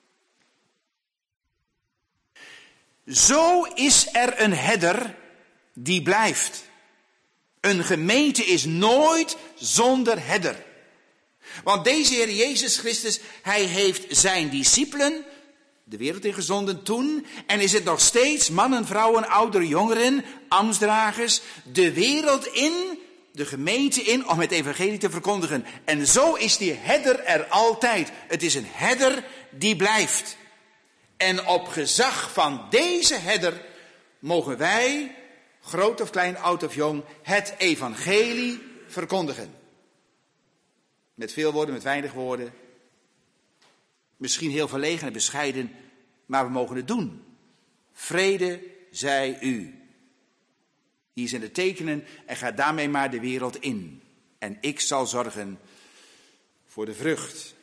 Zo is er een herder die blijft. Een gemeente is nooit zonder herder. Want deze Heer Jezus Christus, hij heeft zijn discipelen de wereld in gezonden toen. En is het nog steeds mannen, vrouwen, ouderen, jongeren, ambtsdragers, de wereld in, de gemeente in, om het evangelie te verkondigen. En zo is die herder er altijd. Het is een herder die blijft. En op gezag van deze herder mogen wij, groot of klein, oud of jong, het evangelie verkondigen. Met veel woorden, met weinig woorden. Misschien heel verlegen en bescheiden, maar we mogen het doen. Vrede zij u. Hier zijn de tekenen en ga daarmee maar de wereld in. En ik zal zorgen voor de vrucht.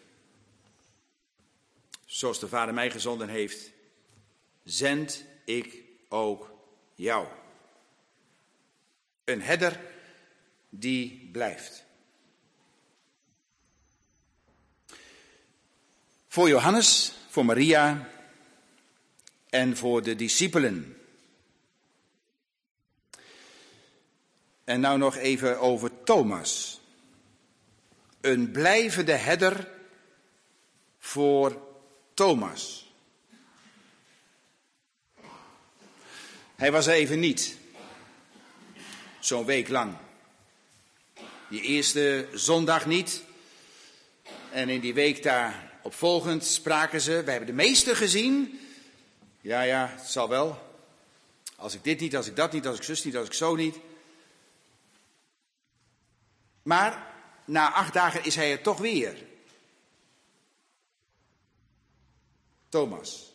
Zoals de Vader mij gezonden heeft, zend ik ook jou. Een herder die blijft. Voor Johannes, voor Maria en voor de discipelen. En nou nog even over Thomas. Een blijvende herder voor Thomas. Hij was er even niet. Zo'n week lang. Die eerste zondag niet. En in die week daarop volgend spraken ze. We hebben de meester gezien. Ja, het zal wel. Als ik dit niet, als ik dat niet, als ik zus niet, als ik zo niet. Maar na 8 dagen is hij er toch weer. Thomas.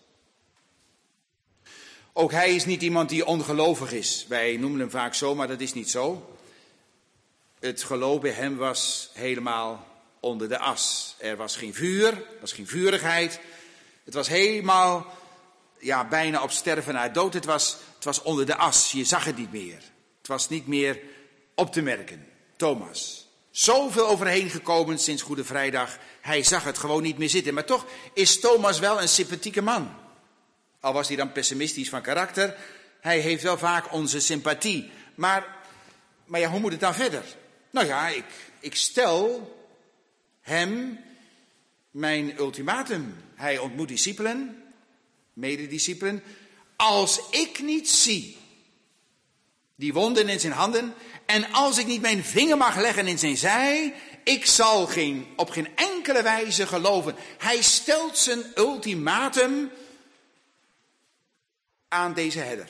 Ook hij is niet iemand die ongelovig is. Wij noemen hem vaak zo, maar dat is niet zo. Het geloof bij hem was helemaal onder de as. Er was geen vuur, er was geen vurigheid. Het was helemaal, bijna op sterven naar dood. Het was onder de as, je zag het niet meer. Het was niet meer op te merken. Thomas. Zoveel overheen gekomen sinds Goede Vrijdag. Hij zag het gewoon niet meer zitten. Maar toch is Thomas wel een sympathieke man. Al was hij dan pessimistisch van karakter. Hij heeft wel vaak onze sympathie. Maar hoe moet het dan verder? Nou ja, ik stel hem mijn ultimatum. Hij ontmoet discipelen, medediscipelen. Als ik niet zie die wonden in zijn handen, en als ik niet mijn vinger mag leggen in zijn zij, ik zal op geen enkele wijze geloven. Hij stelt zijn ultimatum aan deze herder.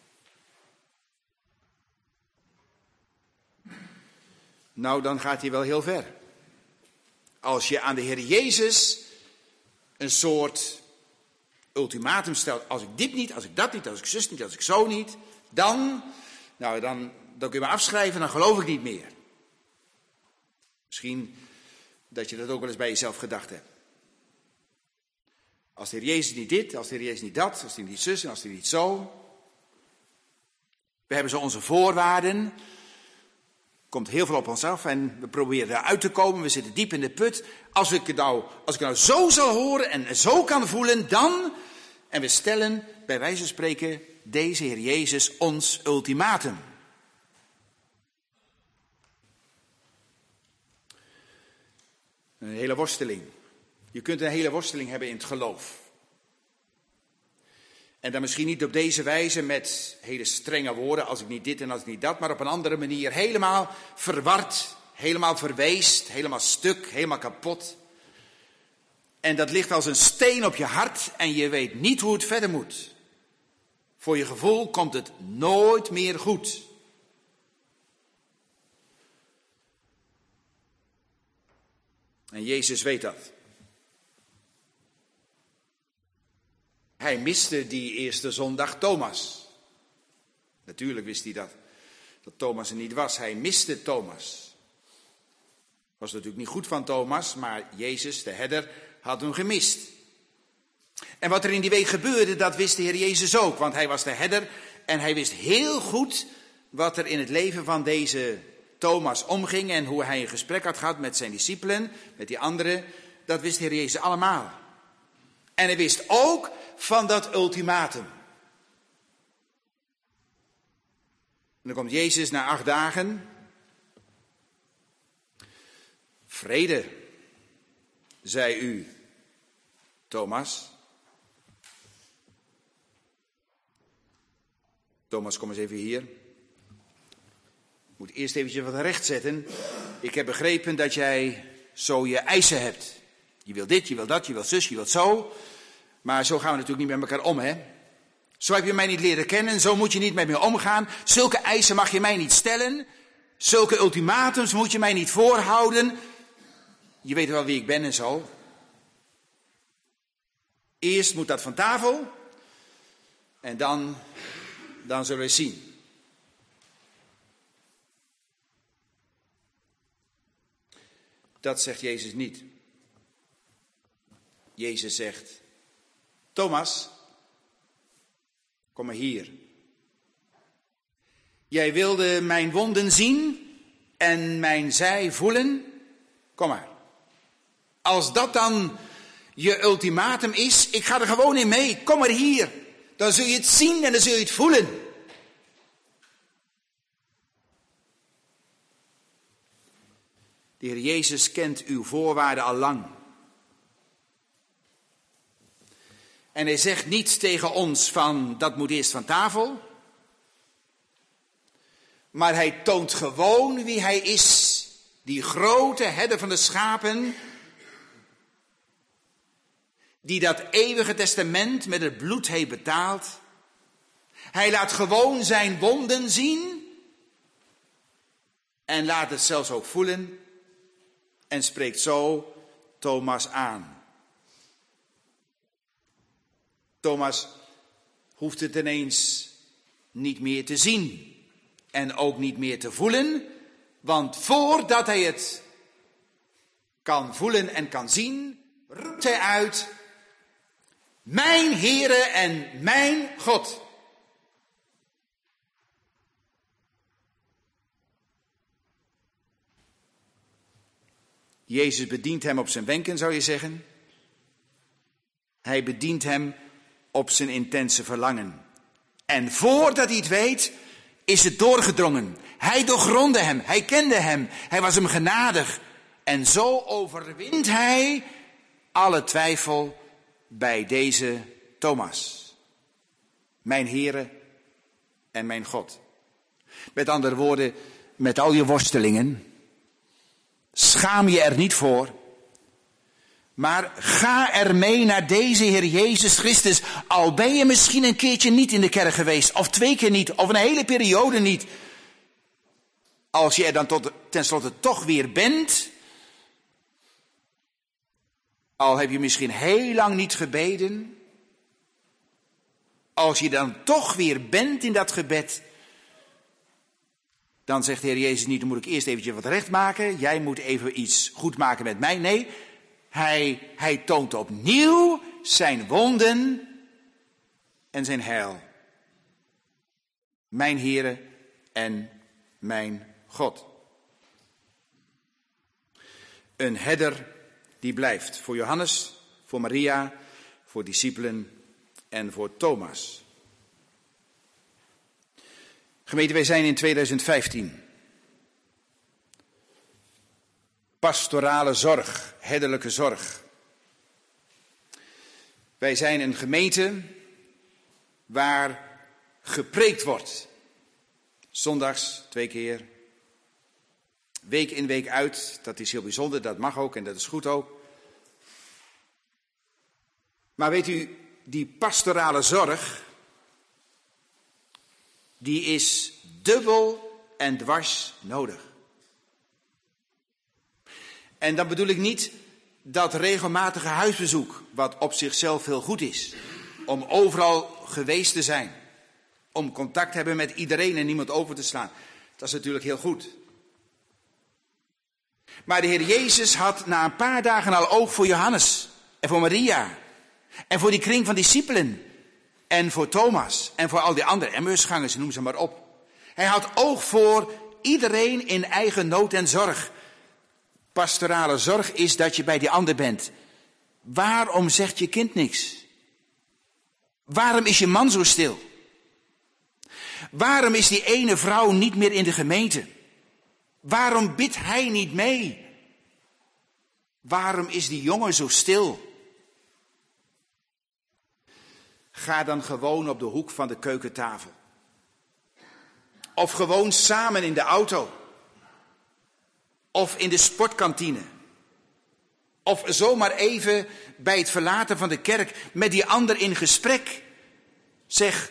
Nou, dan gaat hij wel heel ver. Als je aan de Heer Jezus een soort ultimatum stelt. Als ik dit niet, als ik dat niet, als ik zus niet, als ik zo niet. Dan kun je me afschrijven, dan geloof ik niet meer. Misschien dat je dat ook wel eens bij jezelf gedacht hebt. Als de Heer Jezus niet dit, als de Heer Jezus niet dat, als hij niet zus en als hij niet zo. We hebben zo onze voorwaarden. Komt heel veel op ons af en we proberen eruit te komen. We zitten diep in de put. Als ik het nou zo zal horen en zo kan voelen, dan. En we stellen bij wijze van spreken deze Heer Jezus ons ultimatum. Een hele worsteling. Je kunt een hele worsteling hebben in het geloof. En dan misschien niet op deze wijze met hele strenge woorden, als ik niet dit en als ik niet dat, maar op een andere manier helemaal verward, helemaal verweest, helemaal stuk, helemaal kapot. En dat ligt als een steen op je hart en je weet niet hoe het verder moet. Voor je gevoel komt het nooit meer goed. En Jezus weet dat. Hij miste die eerste zondag Thomas. Natuurlijk wist hij dat Thomas er niet was. Hij miste Thomas. Was natuurlijk niet goed van Thomas, maar Jezus, de herder, had hem gemist. En wat er in die week gebeurde, dat wist de Heer Jezus ook. Want hij was de herder en hij wist heel goed wat er in het leven van deze Thomas omging. En hoe hij een gesprek had gehad met zijn discipelen, met die anderen. Dat wist de Heer Jezus allemaal. En hij wist ook van dat ultimatum. En dan komt Jezus na 8 dagen. Vrede, zei u, Thomas. Thomas, kom eens even hier. Ik moet eerst eventjes wat recht zetten. Ik heb begrepen dat jij zo je eisen hebt. Je wil dit, je wil dat, je wil zus, je wilt zo. Maar zo gaan we natuurlijk niet met elkaar om, hè. Zo heb je mij niet leren kennen, zo moet je niet met me omgaan. Zulke eisen mag je mij niet stellen. Zulke ultimatums moet je mij niet voorhouden. Je weet wel wie ik ben en zo. Eerst moet dat van tafel. En dan zullen we zien. Dat zegt Jezus niet. Jezus zegt, Thomas, kom maar hier. Jij wilde mijn wonden zien en mijn zij voelen? Kom maar. Als dat dan je ultimatum is, ik ga er gewoon in mee. Kom maar hier. Dan zul je het zien en dan zul je het voelen. De Heer Jezus kent uw voorwaarden al lang. En hij zegt niet tegen ons van, dat moet eerst van tafel. Maar hij toont gewoon wie hij is. Die grote herder van de schapen. Die dat eeuwige testament met het bloed heeft betaald. Hij laat gewoon zijn wonden zien. En laat het zelfs ook voelen. En spreekt zo Thomas aan. Thomas hoeft het ineens niet meer te zien. En ook niet meer te voelen. Want voordat hij het kan voelen en kan zien, roept hij uit: mijn Heere en mijn God. Jezus bedient hem op zijn wenken, zou je zeggen. Hij bedient hem op zijn intense verlangen. En voordat hij het weet, is het doorgedrongen. Hij doorgrondde hem, hij kende hem, hij was hem genadig. En zo overwint hij alle twijfel bij deze Thomas. Mijn Heere en mijn God. Met andere woorden, met al je worstelingen, schaam je er niet voor. Maar ga ermee naar deze Heer Jezus Christus. Al ben je misschien een keertje niet in de kerk geweest. Of 2 keer niet. Of een hele periode niet. Als je er dan tenslotte toch weer bent. Al heb je misschien heel lang niet gebeden. Als je dan toch weer bent in dat gebed. Dan zegt de Heer Jezus niet, dan moet ik eerst eventjes wat recht maken. Jij moet even iets goed maken met mij. Nee, hij toont opnieuw zijn wonden en zijn heil. Mijn Heere en mijn God. Een herder die blijft voor Johannes, voor Maria, voor discipelen en voor Thomas. Gemeente, wij zijn in 2015. Pastorale zorg, herderlijke zorg. Wij zijn een gemeente waar gepreekt wordt. Zondags 2 keer. Week in, week uit. Dat is heel bijzonder, dat mag ook en dat is goed ook. Maar weet u, die pastorale zorg, die is dubbel en dwars nodig. En dan bedoel ik niet dat regelmatige huisbezoek, wat op zichzelf heel goed is. Om overal geweest te zijn. Om contact te hebben met iedereen en niemand over te slaan. Dat is natuurlijk heel goed. Maar de Heer Jezus had na een paar dagen al oog voor Johannes. En voor Maria. En voor die kring van discipelen. En voor Thomas. En voor al die andere Emmausgangers, noem ze maar op. Hij had oog voor iedereen in eigen nood en zorg. Pastorale zorg is dat je bij die ander bent. Waarom zegt je kind niks? Waarom is je man zo stil? Waarom is die ene vrouw niet meer in de gemeente? Waarom bidt hij niet mee? Waarom is die jongen zo stil? Ga dan gewoon op de hoek van de keukentafel. Of gewoon samen in de auto. Of in de sportkantine. Of zomaar even bij het verlaten van de kerk met die ander in gesprek. Zeg,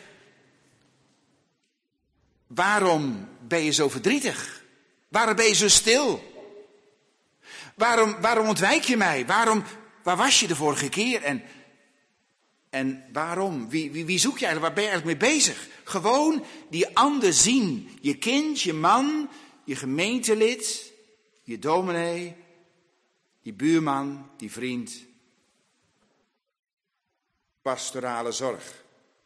waarom ben je zo verdrietig? Waarom ben je zo stil? Waarom ontwijk je mij? Waar was je de vorige keer? En waarom? Wie zoek je eigenlijk? Waar ben je eigenlijk mee bezig? Gewoon die ander zien. Je kind, je man, je gemeentelid, je dominee, die buurman, die vriend. pastorale zorg.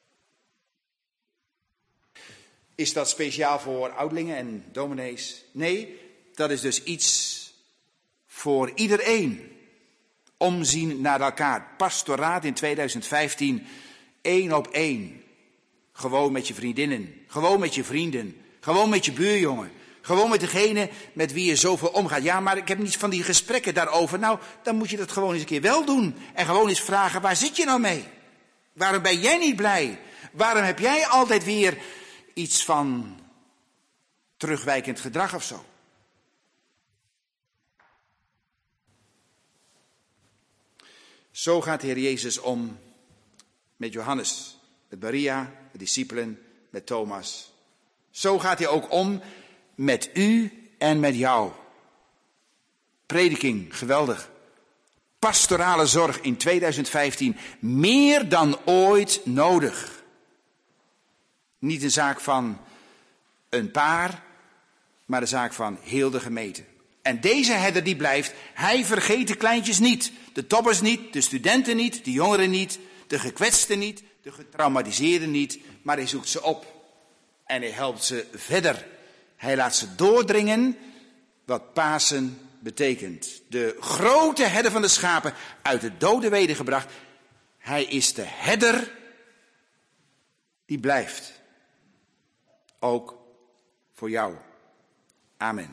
Is dat speciaal voor ouderlingen en dominees? Nee, dat is dus iets voor iedereen. Omzien naar elkaar. Pastoraat in 2015, 1 op 1. Gewoon met je vriendinnen, gewoon met je vrienden, gewoon met je buurjongen. Gewoon met degene met wie je zoveel omgaat. Ja, maar ik heb niets van die gesprekken daarover. Nou, dan moet je dat gewoon eens een keer wel doen. En gewoon eens vragen, waar zit je nou mee? Waarom ben jij niet blij? Waarom heb jij altijd weer iets van terugwijkend gedrag of zo? Zo gaat de Heer Jezus om met Johannes, met Maria, de discipelen, met Thomas. Zo gaat hij ook om met u en met jou. Prediking, geweldig. Pastorale zorg in 2015, meer dan ooit nodig. Niet een zaak van een paar, maar een zaak van heel de gemeente. En deze herder die blijft, hij vergeet de kleintjes niet. De toppers niet, de studenten niet, de jongeren niet, de gekwetsten niet, de getraumatiseerden niet. Maar hij zoekt ze op en hij helpt ze verder. Hij laat ze doordringen wat Pasen betekent. De grote herder van de schapen uit de doden wedergebracht. Hij is de herder die blijft. Ook voor jou. Amen.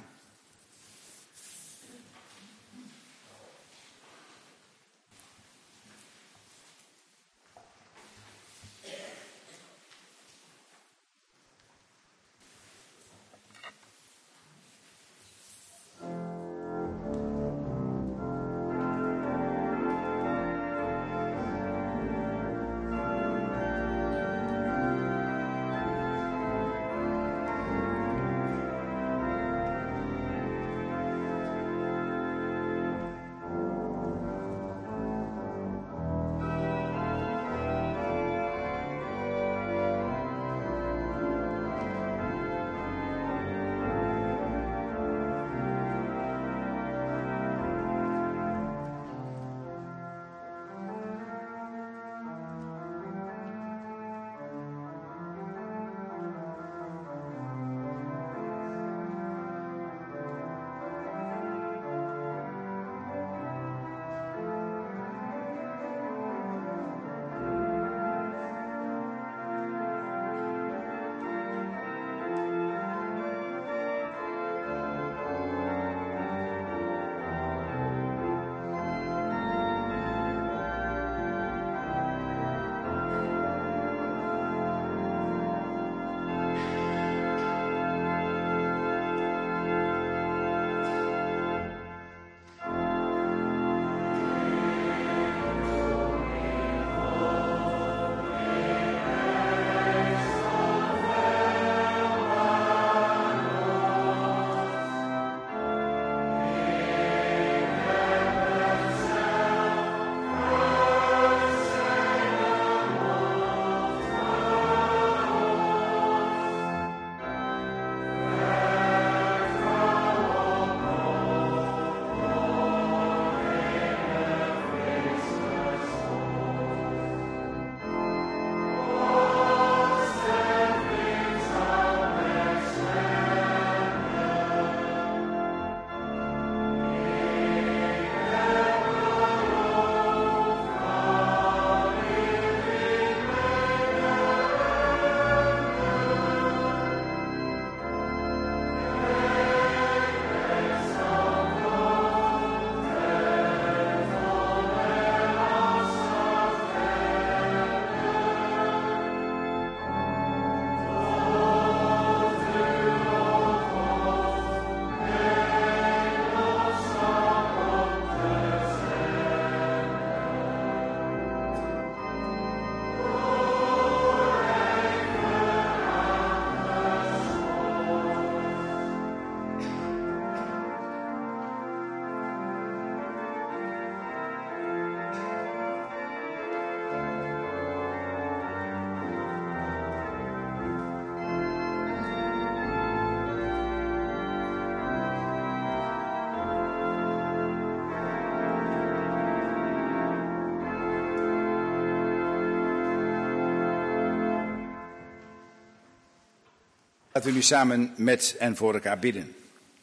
Laten we nu samen met en voor elkaar bidden.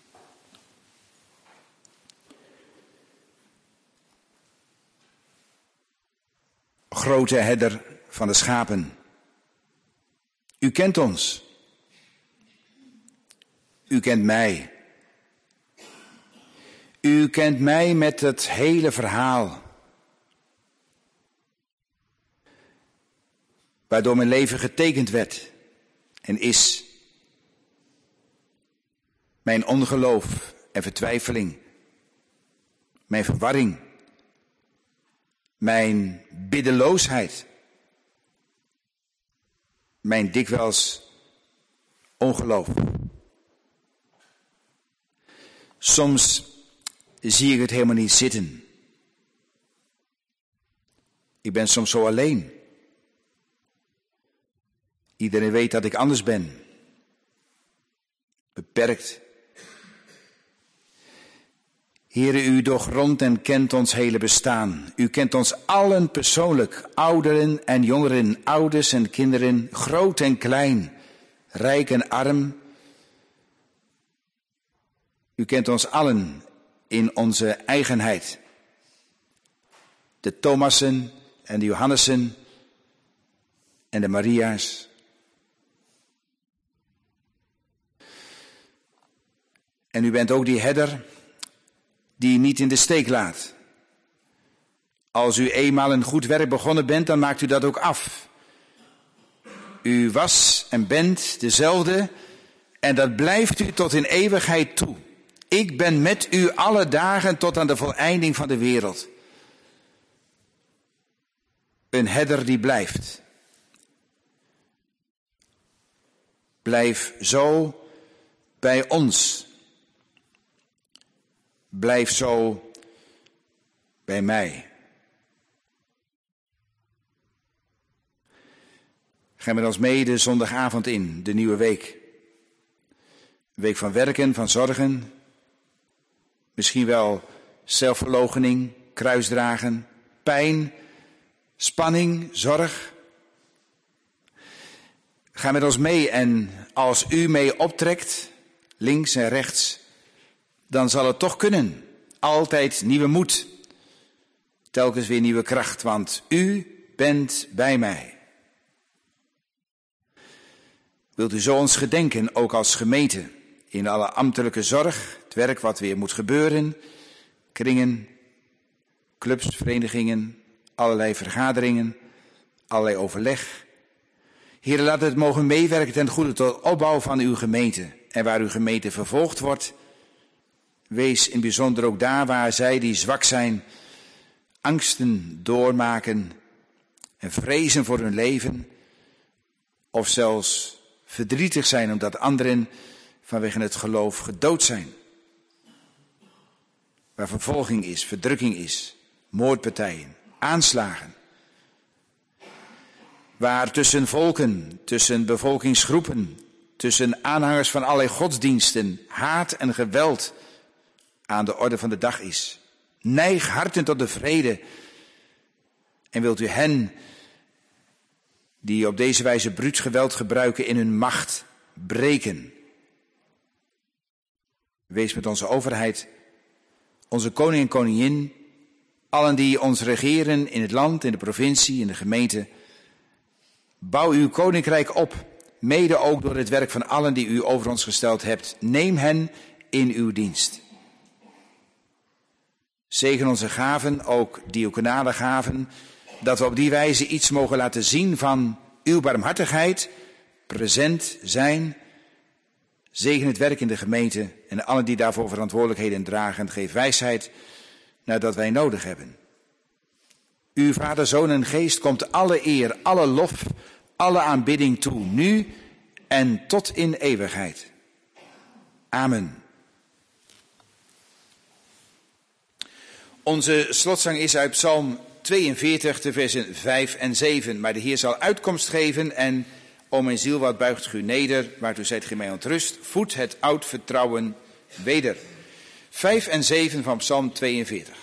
Grote herder van de schapen. U kent ons. U kent mij. U kent mij met het hele verhaal. Waardoor mijn leven getekend werd en is. Mijn ongeloof en vertwijfeling. Mijn verwarring. Mijn biddeloosheid. Mijn dikwijls ongeloof. Soms zie ik het helemaal niet zitten. Ik ben soms zo alleen. Iedereen weet dat ik anders ben. Beperkt. Heere, u doorgrondt en kent ons hele bestaan. U kent ons allen persoonlijk, ouderen en jongeren, ouders en kinderen, groot en klein, rijk en arm. U kent ons allen in onze eigenheid. De Thomassen en de Johannessen en de Maria's. En u bent ook die herder die niet in de steek laat. Als u eenmaal een goed werk begonnen bent, dan maakt u dat ook af. U was en bent dezelfde en dat blijft u tot in eeuwigheid toe. Ik ben met u alle dagen tot aan de voleinding van de wereld. Een herder die blijft. Blijf zo bij ons. Blijf zo bij mij. Ga met ons mee de zondagavond in, de nieuwe week. Een week van werken, van zorgen. Misschien wel zelfverloochening, kruisdragen, pijn, spanning, zorg. Ga met ons mee en als u mee optrekt, links en rechts, dan zal het toch kunnen. Altijd nieuwe moed. Telkens weer nieuwe kracht, want u bent bij mij. Wilt u zo ons gedenken, ook als gemeente, in alle ambtelijke zorg, het werk wat weer moet gebeuren, kringen, clubs, verenigingen, allerlei vergaderingen, allerlei overleg. Heer, laat het mogen meewerken ten goede tot opbouw van uw gemeente. En waar uw gemeente vervolgd wordt, wees in bijzonder ook daar waar zij die zwak zijn, angsten doormaken en vrezen voor hun leven. Of zelfs verdrietig zijn omdat anderen vanwege het geloof gedood zijn. Waar vervolging is, verdrukking is, moordpartijen, aanslagen. Waar tussen volken, tussen bevolkingsgroepen, tussen aanhangers van allerlei godsdiensten, haat en geweld aan de orde van de dag is. Neig harten tot de vrede. En wilt u hen die op deze wijze bruut geweld gebruiken in hun macht breken. Wees met onze overheid, onze koning en koningin, allen die ons regeren in het land, in de provincie, in de gemeente. Bouw uw koninkrijk op, mede ook door het werk van allen die u over ons gesteld hebt. Neem hen in uw dienst. Zegen onze gaven, ook diaconale gaven, dat we op die wijze iets mogen laten zien van uw barmhartigheid, present zijn. Zegen het werk in de gemeente en allen die daarvoor verantwoordelijkheden dragen. Geef wijsheid nadat wij nodig hebben. Uw Vader, Zoon en Geest komt alle eer, alle lof, alle aanbidding toe, nu en tot in eeuwigheid. Amen. Onze slotzang is uit Psalm 42, de versen 5 en 7. Maar de Heer zal uitkomst geven en o mijn ziel, wat buigt u neder, waartoe zijt gij mij ontrust, voed het oud vertrouwen weder. 5 en 7 van Psalm 42.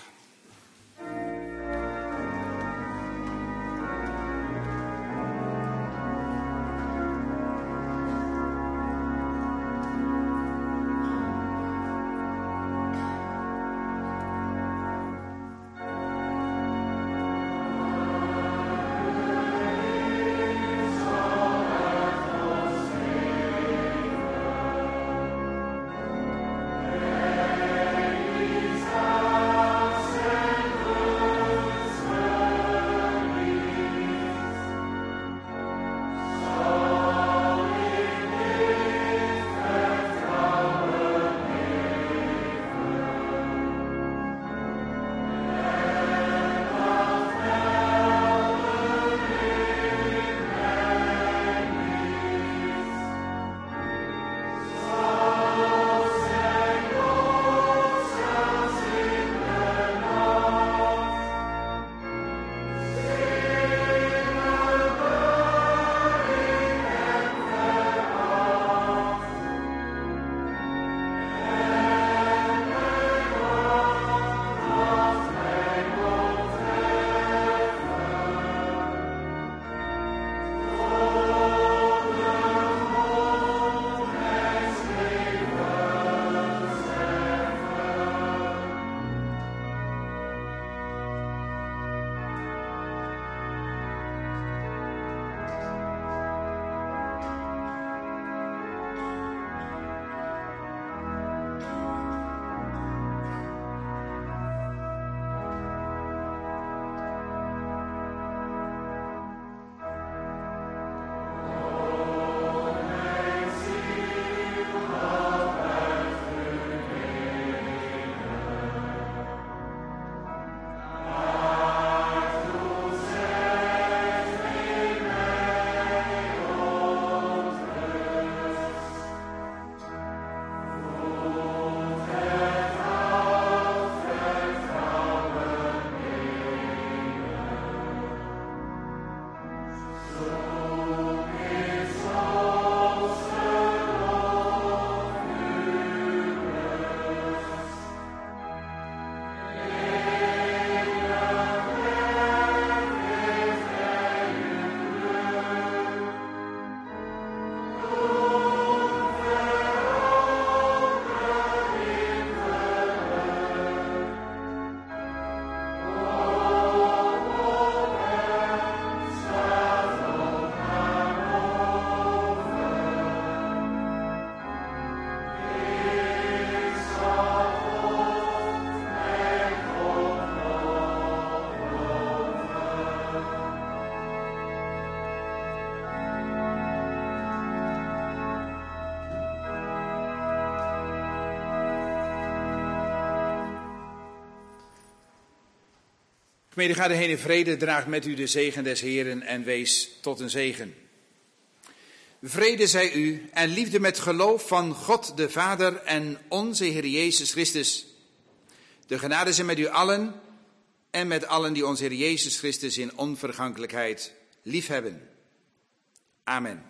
Gemeente, ga heen in vrede, draag met u de zegen des Heeren en wees tot een zegen. Vrede zij u en liefde met geloof van God de Vader en onze Heer Jezus Christus. De genade zij met u allen en met allen die onze Heer Jezus Christus in onvergankelijkheid liefhebben. Amen.